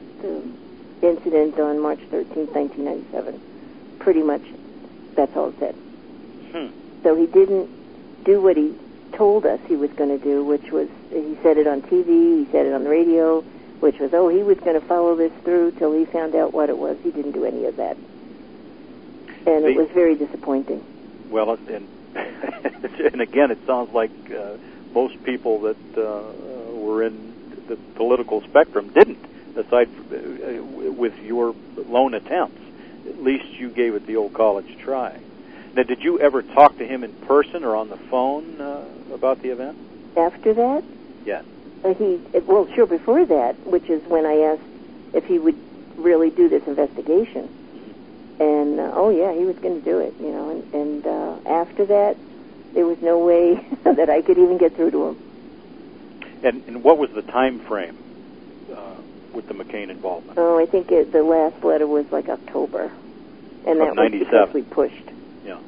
incident on March 13th, 1997. Pretty much, that's all it said. So he didn't do what he told us he was going to do, which was, he said it on TV, he said it on the radio, which was, he was going to follow this through till he found out what it was. He didn't do any of that. And it was very disappointing. Well, and And again, it sounds like most people that were in the political spectrum didn't, aside from, with your lone attempts. At least you gave it the old college try. Now, did you ever talk to him in person or on the phone about the event? After that? Yes. Well, sure, before that, which is when I asked if he would really do this investigation. And, he was going to do it, And after that, there was no way that I could even get through to him. And what was the time frame with the McCain involvement? Oh, I think the last letter was like October. And that was because we pushed. Yeah.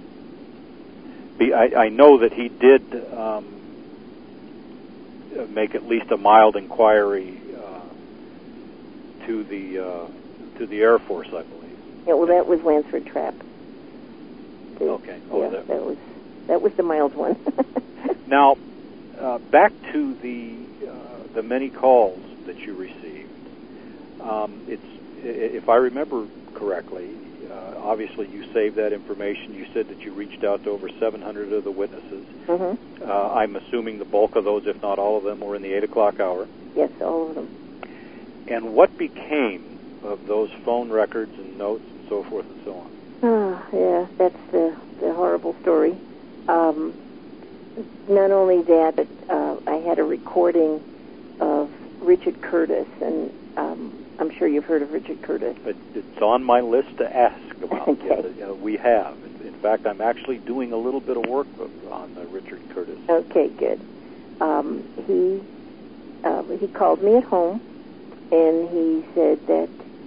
I know that he did make at least a mild inquiry to the Air Force, I believe. Yeah, well, that was Lansford Trapp. Okay. That was the mild one. Now, back to the many calls that you received. If I remember correctly, obviously you saved that information. You said that you reached out to over 700 of the witnesses. Mm-hmm. I'm assuming the bulk of those, if not all of them, were in the 8 o'clock hour. Yes, all of them. And what became of those phone records and notes and so forth and so on? Oh, yeah, that's the horrible story. Not only that, but I had a recording of Richard Curtis, and I'm sure you've heard of Richard Curtis. It's on my list to ask about. Okay. Yeah, we have. In fact, I'm actually doing a little bit of work on Richard Curtis. Okay, good. He called me at home, and he said that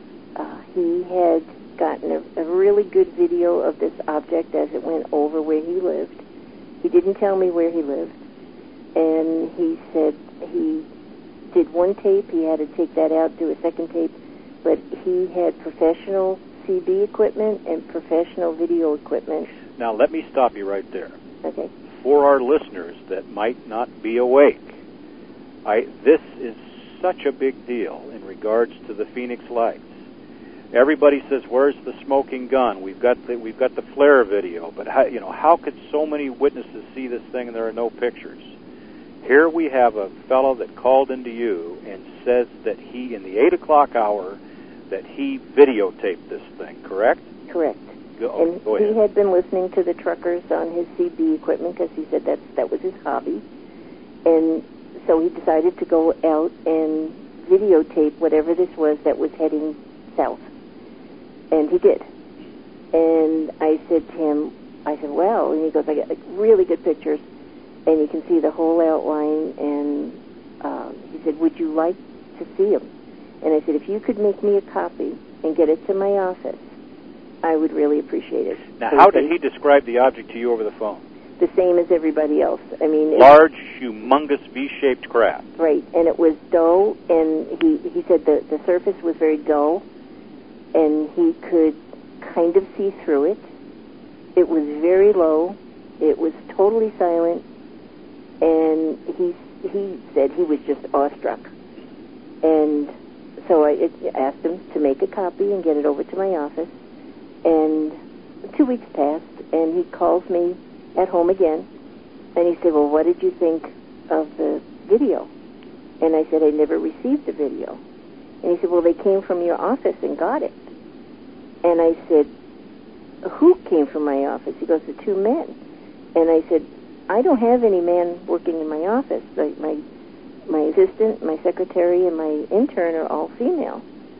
he had gotten a really good video of this object as it went over where he lived. He didn't tell me where he lived, and he said he did one tape. He had to take that out, do a second tape, but he had professional CB equipment and professional video equipment. Now, let me stop you right there. Okay. For our listeners that might not be awake, this is such a big deal in regards to the Phoenix Lights. Everybody says, "Where's the smoking gun?" We've got the flare video, but how could so many witnesses see this thing and there are no pictures? Here we have a fellow that called into you and says that he, in the 8 o'clock hour, that he videotaped this thing. Correct? Correct. Go And ahead. he had been listening to the truckers on his CB equipment because he said that was his hobby, and so he decided to go out and videotape whatever this was that was heading south. And he did. And I said to him, well, and he goes, I got really good pictures, and you can see the whole outline, and he said, would you like to see them? And I said, if you could make me a copy and get it to my office, I would really appreciate it. Now, how did he describe the object to you over the phone? The same as everybody else. I mean, large, humongous V-shaped craft. Right, and it was dull, and he said the surface was very dull, and he could kind of see through it. It was very low. It was totally silent, and he said he was just awestruck. And so I asked him to make a copy and get it over to my office. And 2 weeks passed, and he calls me at home again, and he said, well, what did you think of the video? And I said, I never received the video. And he said, well, they came from your office and got it. And I said, who came from my office? He goes, the two men. And I said, I don't have any man working in my office. Like my assistant, my secretary, and my intern are all female.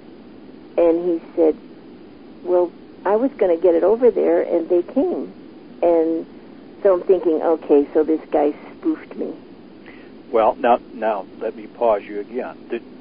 And he said, well, I was going to get it over there, and they came. And so I'm thinking, okay, so this guy spoofed me. Well, now let me pause you again.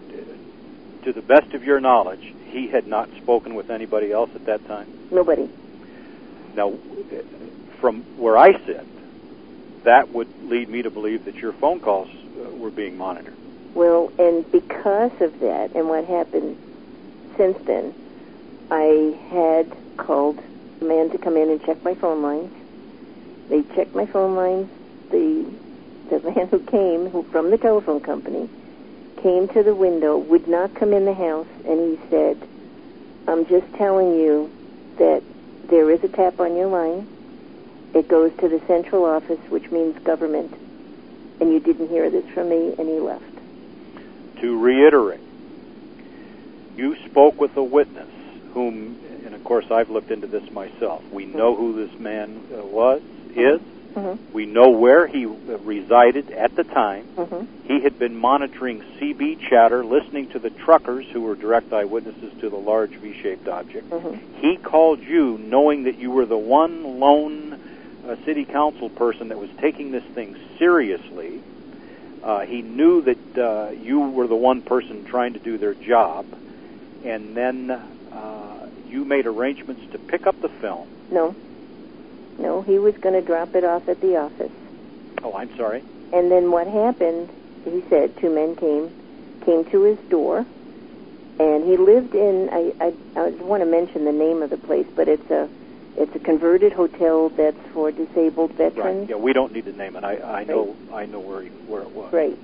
To the best of your knowledge, he had not spoken with anybody else at that time? Nobody. Now, from where I sit, that would lead me to believe that your phone calls were being monitored. Well, and because of that, and what happened since then, I had called a man to come in and check my phone lines. They checked my phone lines. The man who came from the telephone company came to the window, would not come in the house, and he said, I'm just telling you that there is a tap on your line, it goes to the central office, which means government. And you didn't hear this from me, and he left. To reiterate, you spoke with a witness whom, and of course I've looked into this myself. We know who this man is. Mm-hmm. We know where he resided at the time. Mm-hmm. He had been monitoring CB chatter, listening to the truckers who were direct eyewitnesses to the large V-shaped object. Mm-hmm. He called you knowing that you were the one lone city council person that was taking this thing seriously. He knew that you were the one person trying to do their job. And then you made arrangements to pick up the film. No, he was going to drop it off at the office. Oh, I'm sorry. And then what happened, he said, two men came to his door, and he lived in, I want to mention the name of the place, but it's a converted hotel that's for disabled veterans. Right. Yeah, we don't need to name it. I know where it was. Right.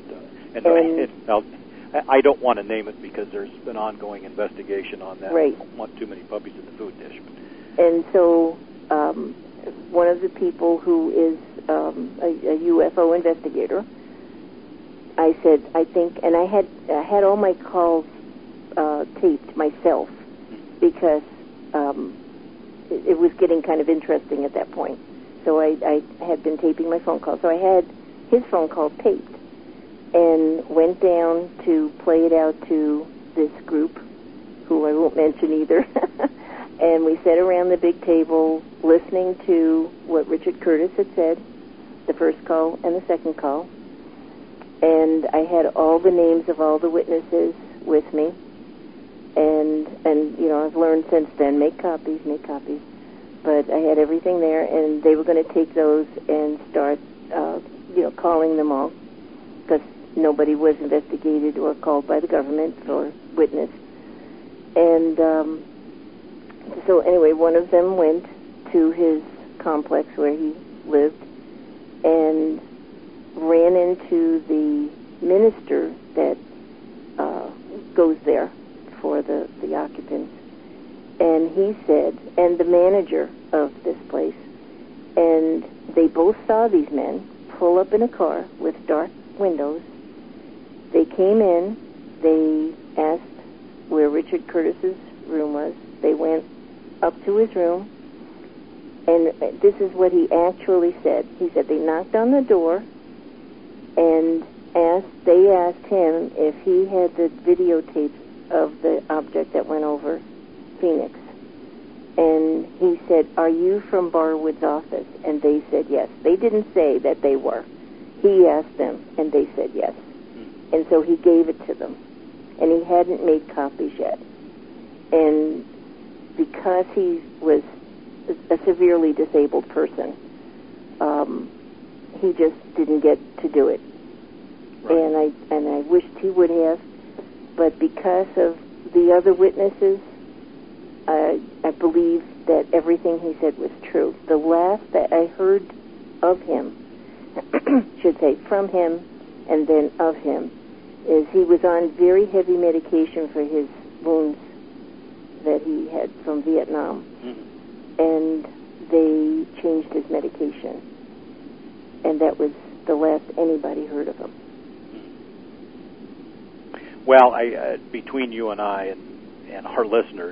I don't want to name it because there's an ongoing investigation on that. Right. I don't want too many puppies in the food dish. And so one of the people who is a UFO investigator, I said, I think, and I had all my calls taped myself because it was getting kind of interesting at that point. So I had been taping my phone calls. So I had his phone call taped and went down to play it out to this group, who I won't mention either. And we sat around the big table listening to what Richard Curtis had said, the first call and the second call. And I had all the names of all the witnesses with me. And you know, I've learned since then, make copies. But I had everything there, and they were going to take those and start, calling them all, because nobody was investigated or called by the government for witness. And so anyway, one of them went to his complex where he lived and ran into the minister that goes there for the occupants. And he said, and the manager of this place, and they both saw these men pull up in a car with dark windows. They came in, they asked where Richard Curtis's room was. They went up to his room, and this is what he actually said. He said they knocked on the door and they asked him if he had the videotapes of the object that went over Phoenix. And he said, "Are you from Barwood's office?" And they said yes. They didn't say that they were. He asked them, and they said yes. And so he gave it to them. And he hadn't made copies yet. And because he was a severely disabled person, he just didn't get to do it. Right. And I wished he would have, but because of the other witnesses, I believe that everything he said was true. The last that I heard of him, should say from him and then of him, is he was on very heavy medication for his wounds that he had from Vietnam. Mm-hmm. And they changed his medication. And that was the last anybody heard of him. Well, between you and I and our listeners,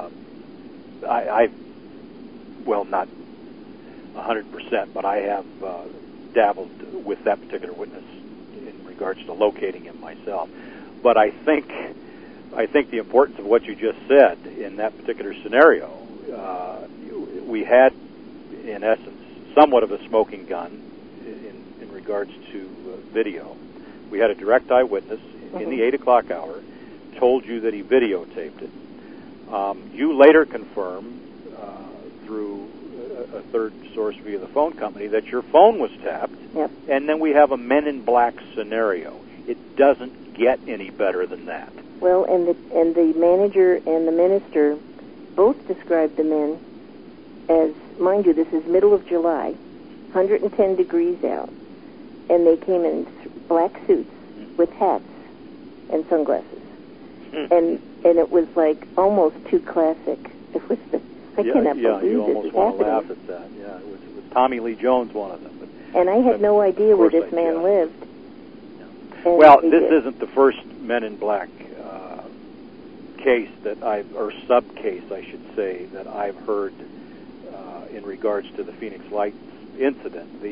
well, not 100%, but I have dabbled with that particular witness in regards to locating him myself. But I think the importance of what you just said in that particular scenario, we had, in essence, somewhat of a smoking gun in regards to video. We had a direct eyewitness in the 8 o'clock hour, told you that he videotaped it. You later confirmed through a third source via the phone company that your phone was tapped. Yep. And then we have a Men in Black scenario. It doesn't get any better than that. Well, and the manager and the minister both described the men as, mind you, this is middle of July, 110 degrees out, and they came in black suits with hats and sunglasses. And it was like almost too classic. It was I cannot believe you almost this is want to happening. laugh at that. Yeah, it was Tommy Lee Jones one of them. But, and I had no idea where this man lived. Yeah. Well, this isn't the first Men in Black case that or sub-case, I should say, that I've heard in regards to the Phoenix Lights incident.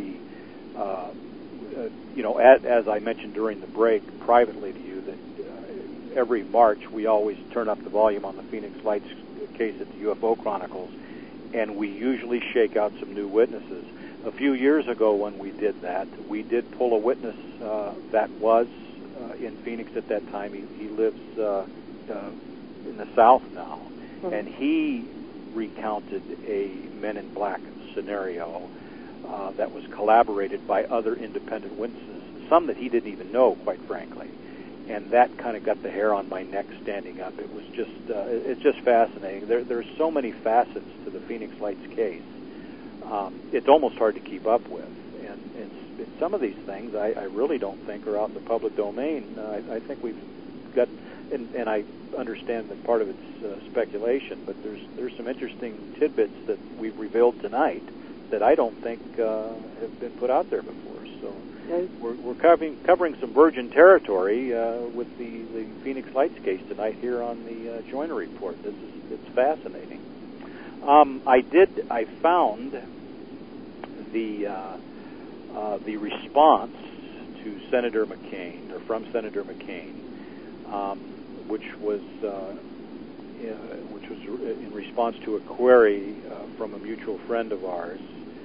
As I mentioned during the break privately to you, that every March we always turn up the volume on the Phoenix Lights case at the UFO Chronicles, and we usually shake out some new witnesses. A few years ago when we did that, we did pull a witness that was in Phoenix at that time. He lives in the South now, and he recounted a Men in Black scenario that was collaborated by other independent witnesses, some that he didn't even know, quite frankly. And that kind of got the hair on my neck standing up. It was just, it's just fascinating. There's so many facets to the Phoenix Lights case. It's almost hard to keep up with. And some of these things I really don't think are out in the public domain. I think we've got, and I understand that part of it's speculation, but there's some interesting tidbits that we've revealed tonight that I don't think have been put out there before. So we're covering some virgin territory with the Phoenix Lights case tonight here on the Joyner Report. It's fascinating. I found the response to Senator McCain, or from Senator McCain, which was in response to a query from a mutual friend of ours.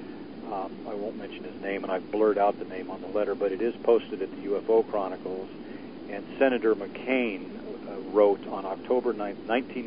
I won't mention his name, and I've blurred out the name on the letter, but it is posted at the UFO Chronicles. And Senator McCain wrote on October 9th,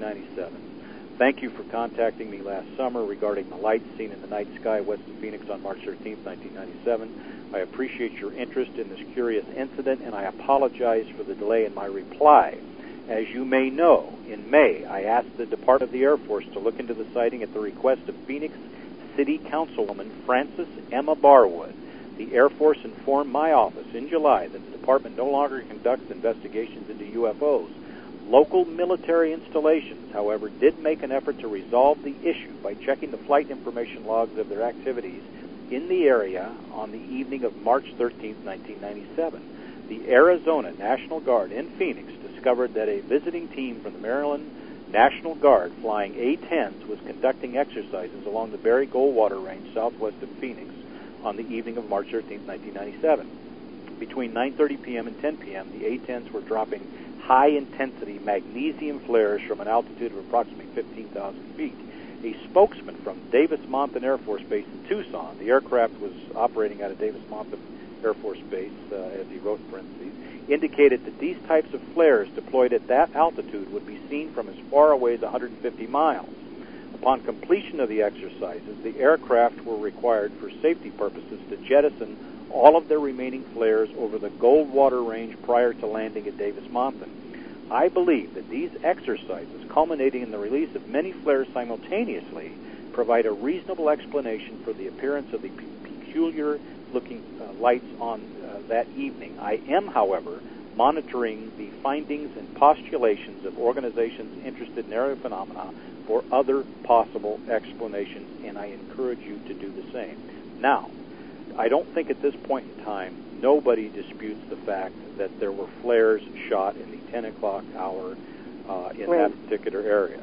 1997, "Thank you for contacting me last summer regarding the lights seen in the night sky west of Phoenix on March 13th, 1997. I appreciate your interest in this curious incident, and I apologize for the delay in my reply. As you may know, in May, I asked the Department of the Air Force to look into the sighting at the request of Phoenix City Councilwoman Frances Emma Barwood. The Air Force informed my office in July that the department no longer conducts investigations into UFOs. Local military installations, however, did make an effort to resolve the issue by checking the flight information logs of their activities in the area on the evening of March 13, 1997. The Arizona National Guard in Phoenix discovered that a visiting team from the Maryland National Guard flying A-10s was conducting exercises along the Berry Goldwater Range southwest of Phoenix on the evening of March 13, 1997. Between 9:30 p.m. and 10 p.m., the A-10s were dropping high-intensity magnesium flares from an altitude of approximately 15,000 feet. A spokesman from Davis-Monthan Air Force Base in Tucson, the aircraft was operating out of Davis-Monthan Air Force Base, as he wrote in parentheses, indicated that these types of flares deployed at that altitude would be seen from as far away as 150 miles. Upon completion of the exercises, the aircraft were required for safety purposes to jettison all of their remaining flares over the Goldwater Range prior to landing at Davis-Monthan. I believe that these exercises, culminating in the release of many flares simultaneously, provide a reasonable explanation for the appearance of the peculiar-looking lights on that evening. I am, however, monitoring the findings and postulations of organizations interested in aerial phenomena for other possible explanations, and I encourage you to do the same." Now, I don't think at this point in time nobody disputes the fact that there were flares shot in the 10 o'clock hour in that particular area.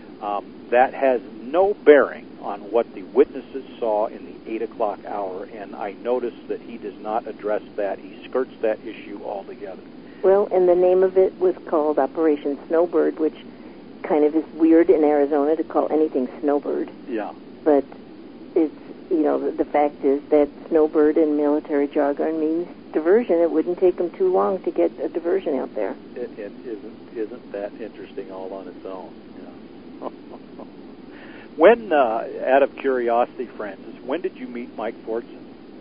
That has no bearing on what the witnesses saw in the 8 o'clock hour, and I noticed that he does not address that. He skirts that issue altogether. Well, and the name of it was called Operation Snowbird, which kind of is weird in Arizona to call anything Snowbird. Yeah. But it's, the fact is that Snowbird in military jargon means diversion. It wouldn't take them too long to get a diversion out there. It isn't that interesting all on its own. Yeah. When, out of curiosity, Frances, when did you meet Mike Fortson?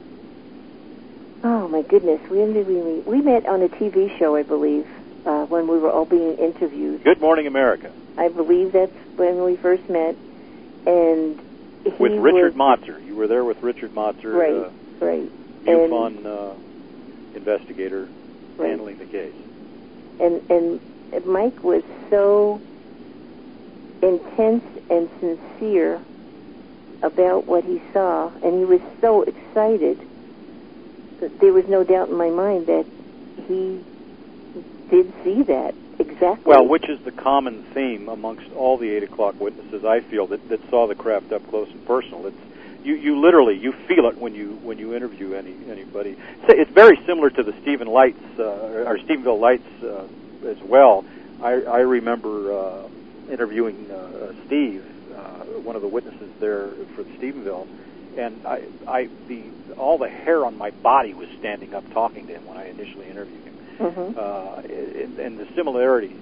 Oh, my goodness. When did we meet? We met on a TV show, I believe, when we were all being interviewed. Good Morning America. I believe that's when we first met. And with Richard Motzer. You were there with Richard Motzer. Right. MUFON investigator handling the case. And Mike was so intense and sincere about what he saw, and he was so excited that there was no doubt in my mind that he did see that exactly. Well, which is the common theme amongst all the 8 o'clock witnesses, I feel, that saw the craft up close and personal. It's you literally feel it when you interview anybody. It's very similar to the Stephenville Lights as well. I remember interviewing Steve, one of the witnesses there for Stephenville, and all the hair on my body was standing up talking to him when I initially interviewed him. Mm-hmm. And the similarities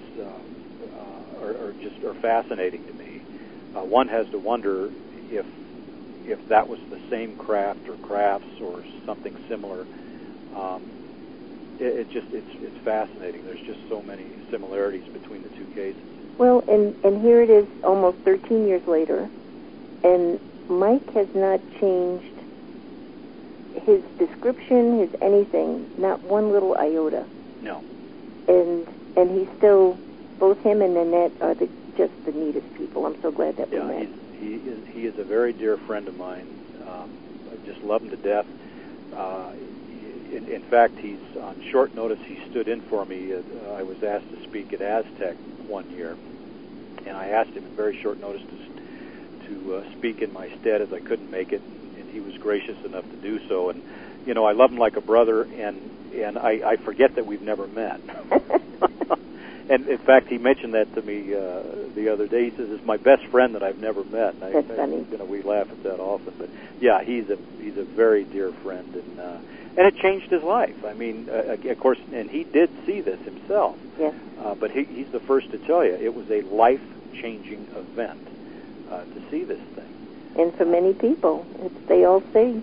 are fascinating to me. One has to wonder if that was the same craft or crafts or something similar. It's fascinating. There's just so many similarities between the two cases. Well, and here it is almost 13 years later, and Mike has not changed his description, his anything, not one little iota. No. And he's still, both him and Nanette are just the neatest people. I'm so glad that we met. He is a very dear friend of mine. I just love him to death. In fact, he's on short notice. He stood in for me. I was asked to speak at Aztec one year, and I asked him at very short notice to speak in my stead as I couldn't make it, and he was gracious enough to do so. And I love him like a brother, and I forget that we've never met. And in fact, he mentioned that to me the other day. He says, "It's my best friend that I've never met." And That's funny. We laugh at that often, but yeah, he's a very dear friend, and it changed his life. I mean, of course, and he did see this himself. Yes. But he's the first to tell you it was a life-changing event to see this thing. And for many people, they all say,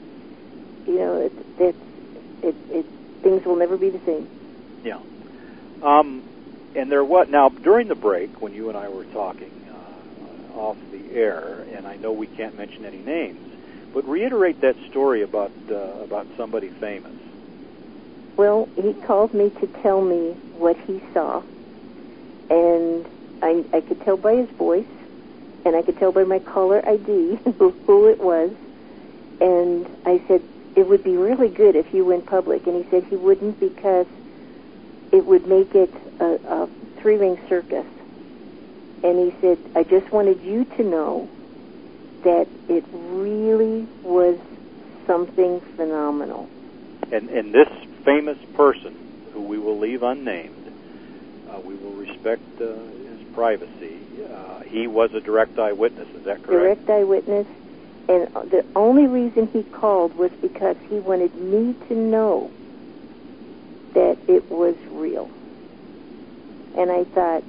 things will never be the same. Yeah. And now during the break when you and I were talking off the air, and I know we can't mention any names, but reiterate that story about somebody famous. Well, he called me to tell me what he saw, and I could tell by his voice, and I could tell by my caller ID who it was, and I said, it would be really good if you went public, and he said he wouldn't because it would make it a three-ring circus. And he said, I just wanted you to know that it really was something phenomenal. And this famous person, who we will leave unnamed, we will respect his privacy. He was a direct eyewitness, is that correct? Direct eyewitness. And the only reason he called was because he wanted me to know that it was real. And I thought,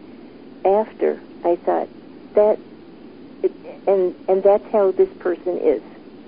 and that's how this person is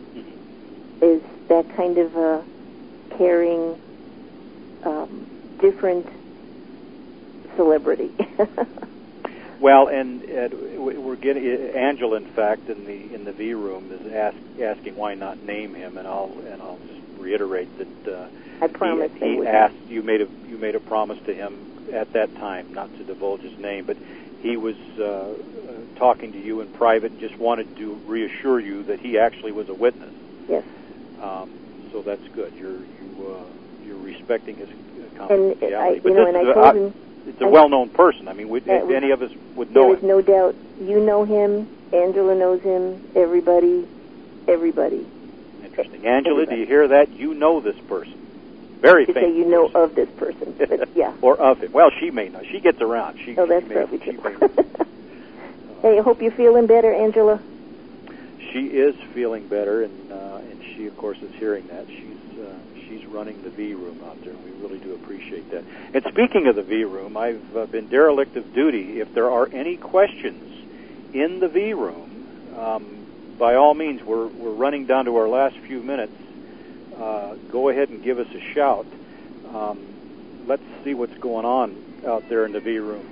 that kind of a caring, different celebrity. Well, and we're getting Angela, in fact, in the V room is asking why not name him, and I'll just reiterate that I promised he asked you made a promise to him at that time not to divulge his name, but he was talking to you in private and just wanted to reassure you that he actually was a witness. Yes. So that's good. You're respecting his And confidentiality. I told him. It's a well-known person. I mean, any of us would know him. There is no doubt. You know him. Angela knows him. Everybody. Interesting. Angela, do you hear that? You know this person. Very famous. To say you know of this person. But yeah. Or of him. Well, she may know. She gets around. That's probably true. Hey, I hope you're feeling better, Angela. She is feeling better, and she, of course, is hearing that. She's running the V room out there, and we really do appreciate that. And speaking of the V room, I've been derelict of duty. If there are any questions in the V room, by all means, we're running down to our last few minutes. Go ahead and give us a shout. Let's see what's going on out there in the V room.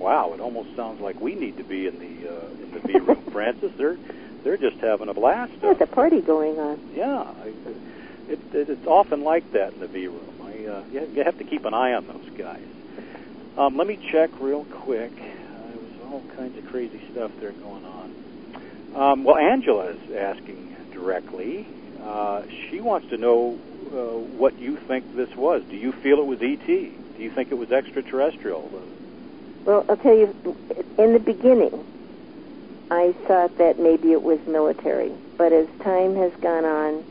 Wow, it almost sounds like we need to be in the V room, Frances. They're just having a blast. There's a party going on. Yeah, it's often like that in the V room. You have to keep an eye on those guys. Let me check real quick. There's all kinds of crazy stuff there going on. Well, Angela is asking directly. She wants to know what you think this was. Do you feel it was E.T.? Do you think it was extraterrestrial? Well, I'll tell you, in the beginning, I thought that maybe it was military. But as time has gone on,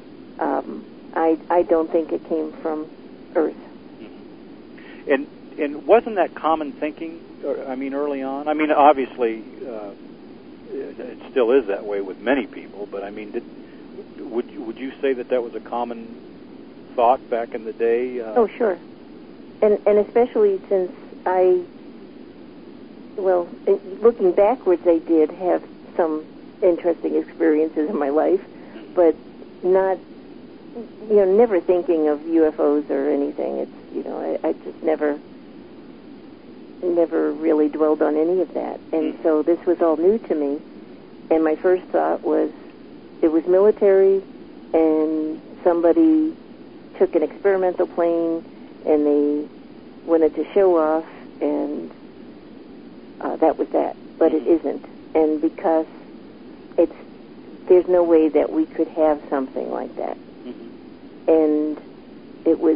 I don't think it came from Earth. Mm-hmm. And wasn't that common thinking, early on? I mean, obviously, it still is that way with many people, but, would you say that was a common thought back in the day? Oh, sure. And especially since looking backwards, I did have some interesting experiences in my life, but not, never thinking of UFOs or anything. It's, I just never really dwelled on any of that. And so this was all new to me. And my first thought was it was military, and somebody took an experimental plane and they wanted to show off, and that was that. But it isn't. And because there's no way that we could have something like that. Mm-hmm. And it was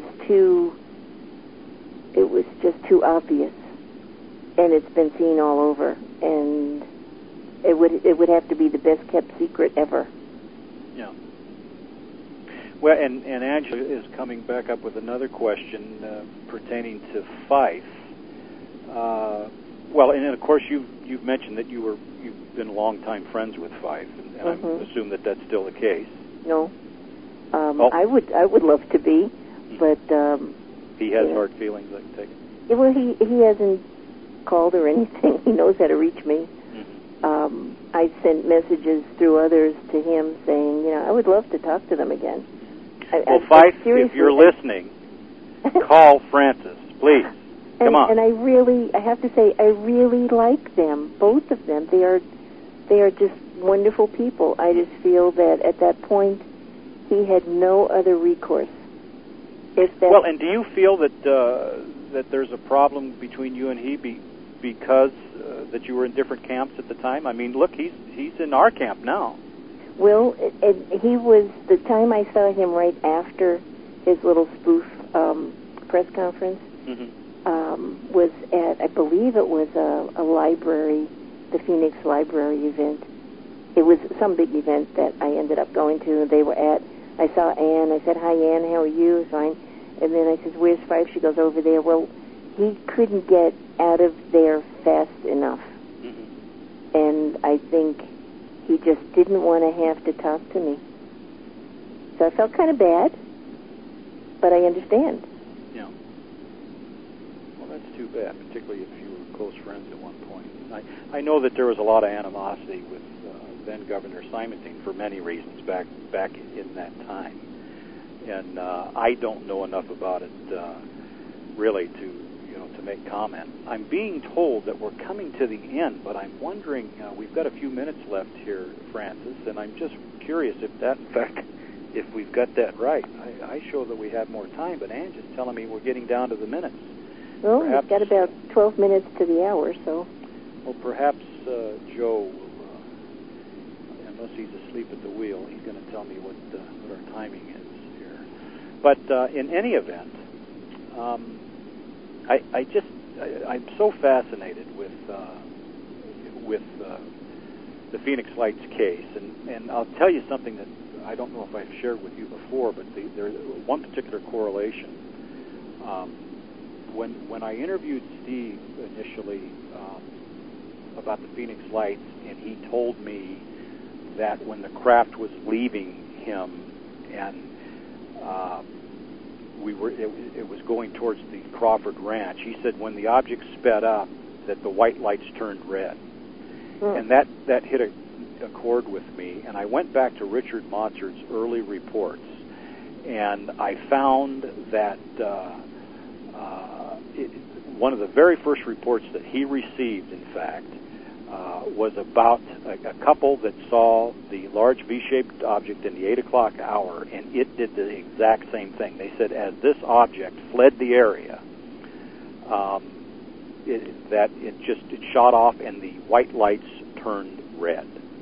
just too obvious. And it's been seen all over. And it would have to be the best kept secret ever. Yeah. Well, and Angela is coming back up with another question pertaining to Fife. Well, and then of course you've mentioned that you've been longtime friends with Fife, and mm-hmm. I assume that that's still the case. No, I would love to be, but he has hard feelings, I can take it. Yeah, well, he hasn't called or anything. He knows how to reach me. Mm-hmm. I sent messages through others to him saying, I would love to talk to them again. Fife, if you're listening, call Frances, please. Come on. And I have to say, I really like them, both of them. They are just wonderful people. I just feel that at that point, he had no other recourse. Well, and do you feel that there's a problem between you and he because that you were in different camps at the time? I mean, look, he's in our camp now. Well, he was, the time I saw him right after his little spoof press conference, mm-hmm. Was at, I believe it was a library, the Phoenix Library event. It was some big event that I ended up going to. They were at, I saw Ann. I said, "Hi, Ann, how are you?" Fine. And then I said, "Where's Fife?" She goes, "Over there." Well, he couldn't get out of there fast enough. Mm-hmm. And I think he just didn't want to have to talk to me. So I felt kind of bad, but I understand. Yeah. Well, that's too bad, particularly if you were close friends at one point. I know that there was a lot of animosity with then Governor Simonton for many reasons back in that time. And I don't know enough about it really to make comment. I'm being told that we're coming to the end, but I'm wondering, we've got a few minutes left here, Frances, and I'm just curious if we've got that right. I show that we have more time, but Anne's just telling me we're getting down to the minutes. Well, we've got about 12 minutes to the hour, so. Well, perhaps Joe, unless he's asleep at the wheel, he's going to tell me what our timing is here. But in any event, I'm so fascinated with the Phoenix Lights case, and I'll tell you something that I don't know if I've shared with you before, but there's one particular correlation. When I interviewed Steve initially about the Phoenix Lights, and he told me that when the craft was leaving him and it was going towards the Crawford Ranch, he said when the object sped up that the white lights turned red. And that hit a chord with me, and I went back to Richard Motzert's early reports, and I found that one of the very first reports that he received, in fact, was about a couple that saw the large V-shaped object in the 8 o'clock hour, and it did the exact same thing. They said as this object fled the area, it shot off, and the white lights turned red.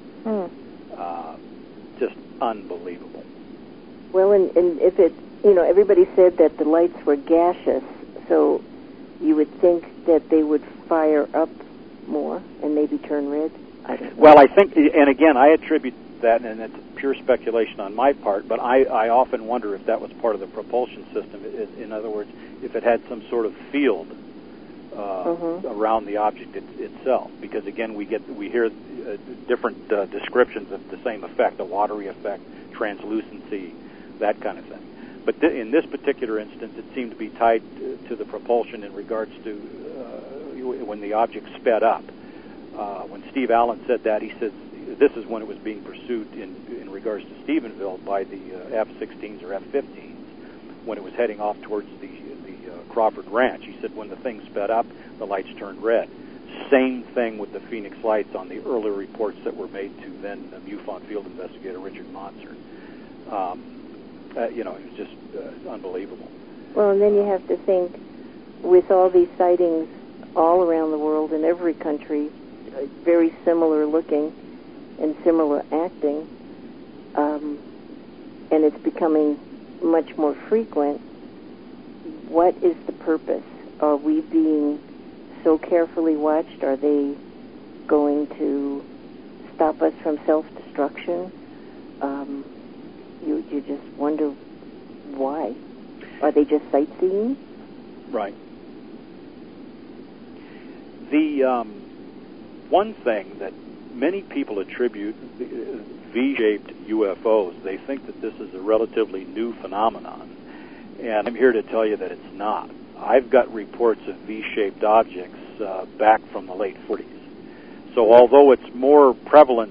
Just unbelievable. Well, and if it, everybody said that the lights were gaseous, so you would think that they would fire up more and maybe turn red. I don't know. Well, I think, and again, I attribute that, and it's pure speculation on my part, but I often wonder if that was part of the propulsion system. In other words, if it had some sort of field around the object itself, because again, we hear different descriptions of the same effect, the watery effect, translucency, that kind of thing. But in this particular instance, it seemed to be tied to the propulsion in regards to when the object sped up. When Steve Allen said that, he says this is when it was being pursued in regards to Stephenville by the F-16s or F-15s, when it was heading off towards the Crawford Ranch. He said when the thing sped up, the lights turned red. Same thing with the Phoenix lights on the earlier reports that were made to then MUFON field investigator Richard Monser. It was just unbelievable. Well, and then you have to think, with all these sightings all around the world in every country, very similar looking and similar acting, and it's becoming much more frequent. What is the purpose? Are we being so carefully watched? Are they going to stop us from self-destruction? You just wonder why. Are they just sightseeing? Right. The one thing that many people attribute V-shaped UFOs, they think that this is a relatively new phenomenon. And I'm here to tell you that it's not. I've got reports of V-shaped objects back from the late 40s. So although it's more prevalent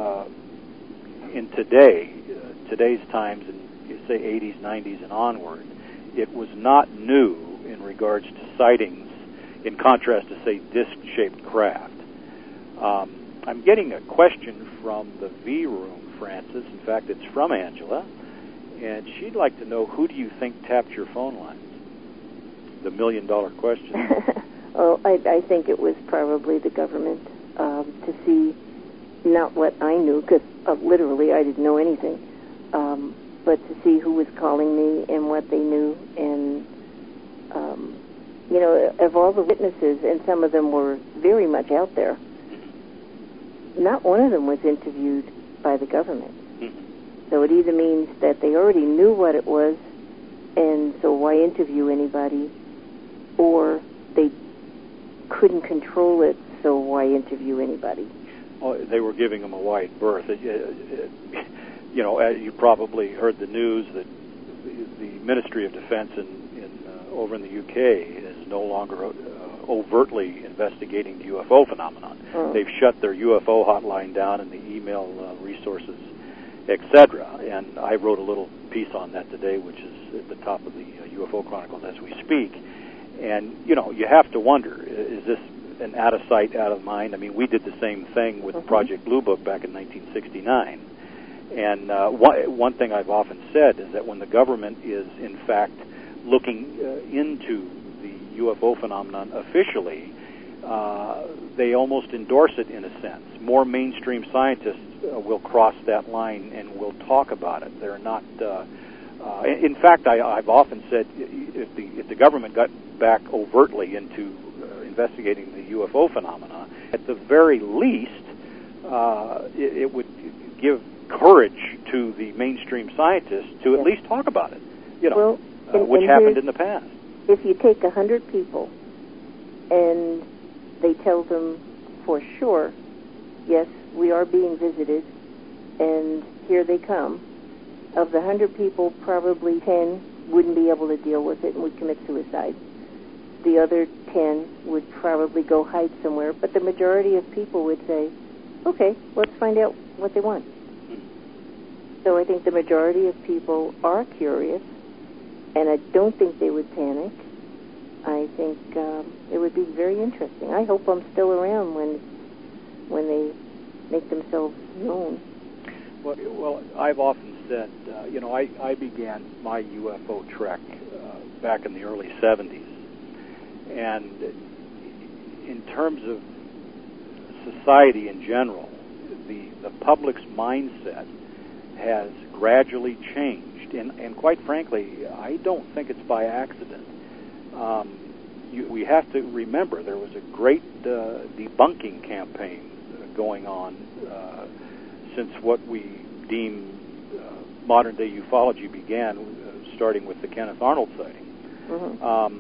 in today's times, in say 80s, 90s, and onward, it was not new in regards to sightings, in contrast to, say, disc-shaped craft. I'm getting a question from the V Room, Francis. In fact, it's from Angela, and she'd like to know, who do you think tapped your phone lines? The million-dollar question. Oh, I think it was probably the government, to see not what I knew, because literally I didn't know anything, but to see who was calling me and what they knew. And, of all the witnesses, and some of them were very much out there, not one of them was interviewed by the government. So it either means that they already knew what it was, and so why interview anybody, or they couldn't control it, so why interview anybody? Oh, they were giving them a wide berth. You probably heard the news that the Ministry of Defense over in the UK is no longer overtly investigating the UFO phenomenon. They've shut their UFO hotline down and the email resources, etc. And I wrote a little piece on that today, which is at the top of the UFO Chronicles as we speak. And, you have to wonder, is this an out of sight, out of mind? I mean, we did the same thing with Project Blue Book back in 1969. And one thing I've often said is that when the government is, in fact, looking into the UFO phenomenon officially, they almost endorse it in a sense. More mainstream scientists will cross that line and will talk about it. They're not... in fact, I've often said if the government got back overtly into investigating the UFO phenomena, at the very least, it would give courage to the mainstream scientists to at least talk about it, which happened in the past. If you take 100 people and they tell them for sure, yes, we are being visited, and here they come, of the 100 people, probably 10 wouldn't be able to deal with it and would commit suicide. The other 10 would probably go hide somewhere, but the majority of people would say, okay, let's find out what they want. So I think the majority of people are curious, and I don't think they would panic. I think it would be very interesting. I hope I'm still around when they make themselves known. Well, I've often said, I began my UFO trek back in the early 70s. And in terms of society in general, the public's mindset has gradually changed. And quite frankly, I don't think it's by accident. We have to remember there was a great debunking campaign going on since what we deem modern-day ufology began, starting with the Kenneth Arnold sighting. Mm-hmm.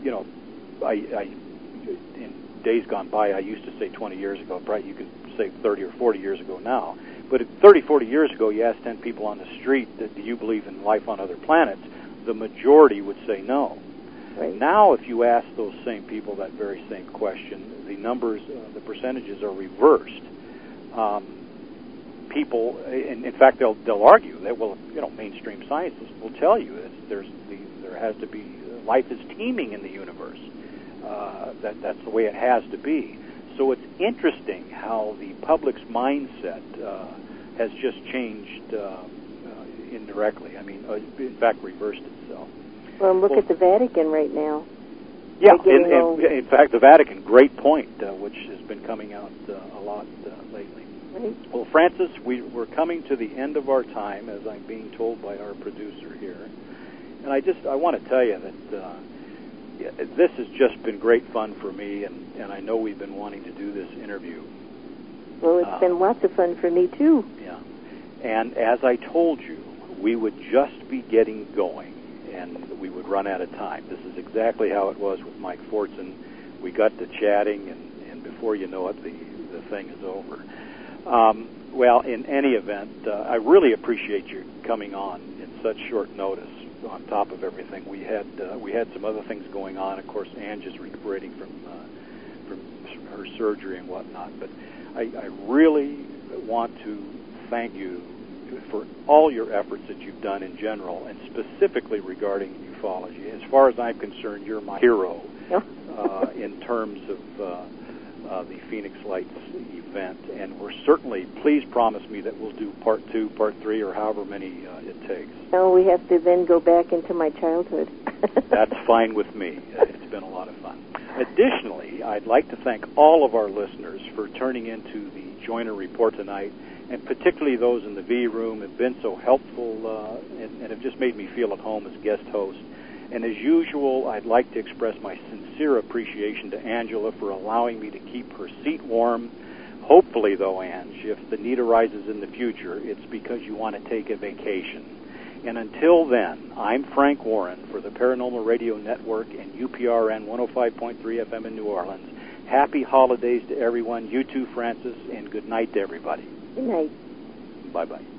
In days gone by, I used to say 20 years ago, probably you could say 30 or 40 years ago now. But 30, 40 years ago, you asked 10 people on the street, do you believe in life on other planets? The majority would say no. Right. Now, if you ask those same people that very same question, the numbers, the percentages are reversed. People, in fact, they'll argue that, well, mainstream scientists will tell you that there has to be, life is teeming in the universe. That's the way it has to be. So it's interesting how the public's mindset has just changed indirectly. I mean, in fact, reversed itself. Well, look at the Vatican right now. Yeah, in fact, the Vatican, great point, which has been coming out a lot lately. Right. Well, Frances, we're coming to the end of our time, as I'm being told by our producer here. And I want to tell you that this has just been great fun for me, and I know we've been wanting to do this interview. Well, it's been lots of fun for me, too. Yeah. And as I told you, we would just be getting going, and we would run out of time. This is exactly how it was with Mike Fortson. We got to chatting, and before you know it, the thing is over. Well, in any event, I really appreciate you coming on in such short notice. On top of everything, we had some other things going on. Of course, Ange is recuperating from her surgery and whatnot. But I really want to thank you for all your efforts that you've done in general, and specifically regarding ufology. As far as I'm concerned, you're my hero in terms of the Phoenix Lights event, and we're certainly, please promise me that we'll do part 2, part 3, or however many it takes. No, we have to then go back into my childhood. That's fine with me. It's been a lot of fun. Additionally, I'd like to thank all of our listeners for turning into the Joyner Report tonight, and particularly those in the V Room have been so helpful and have just made me feel at home as guest host. And as usual, I'd like to express my sincere appreciation to Angela for allowing me to keep her seat warm. Hopefully, though, Ange, if the need arises in the future, it's because you want to take a vacation. And until then, I'm Frank Warren for the Paranormal Radio Network and UPRN 105.3 FM in New Orleans. Happy holidays to everyone. You too, Frances, and good night to everybody. Good night. Bye-bye.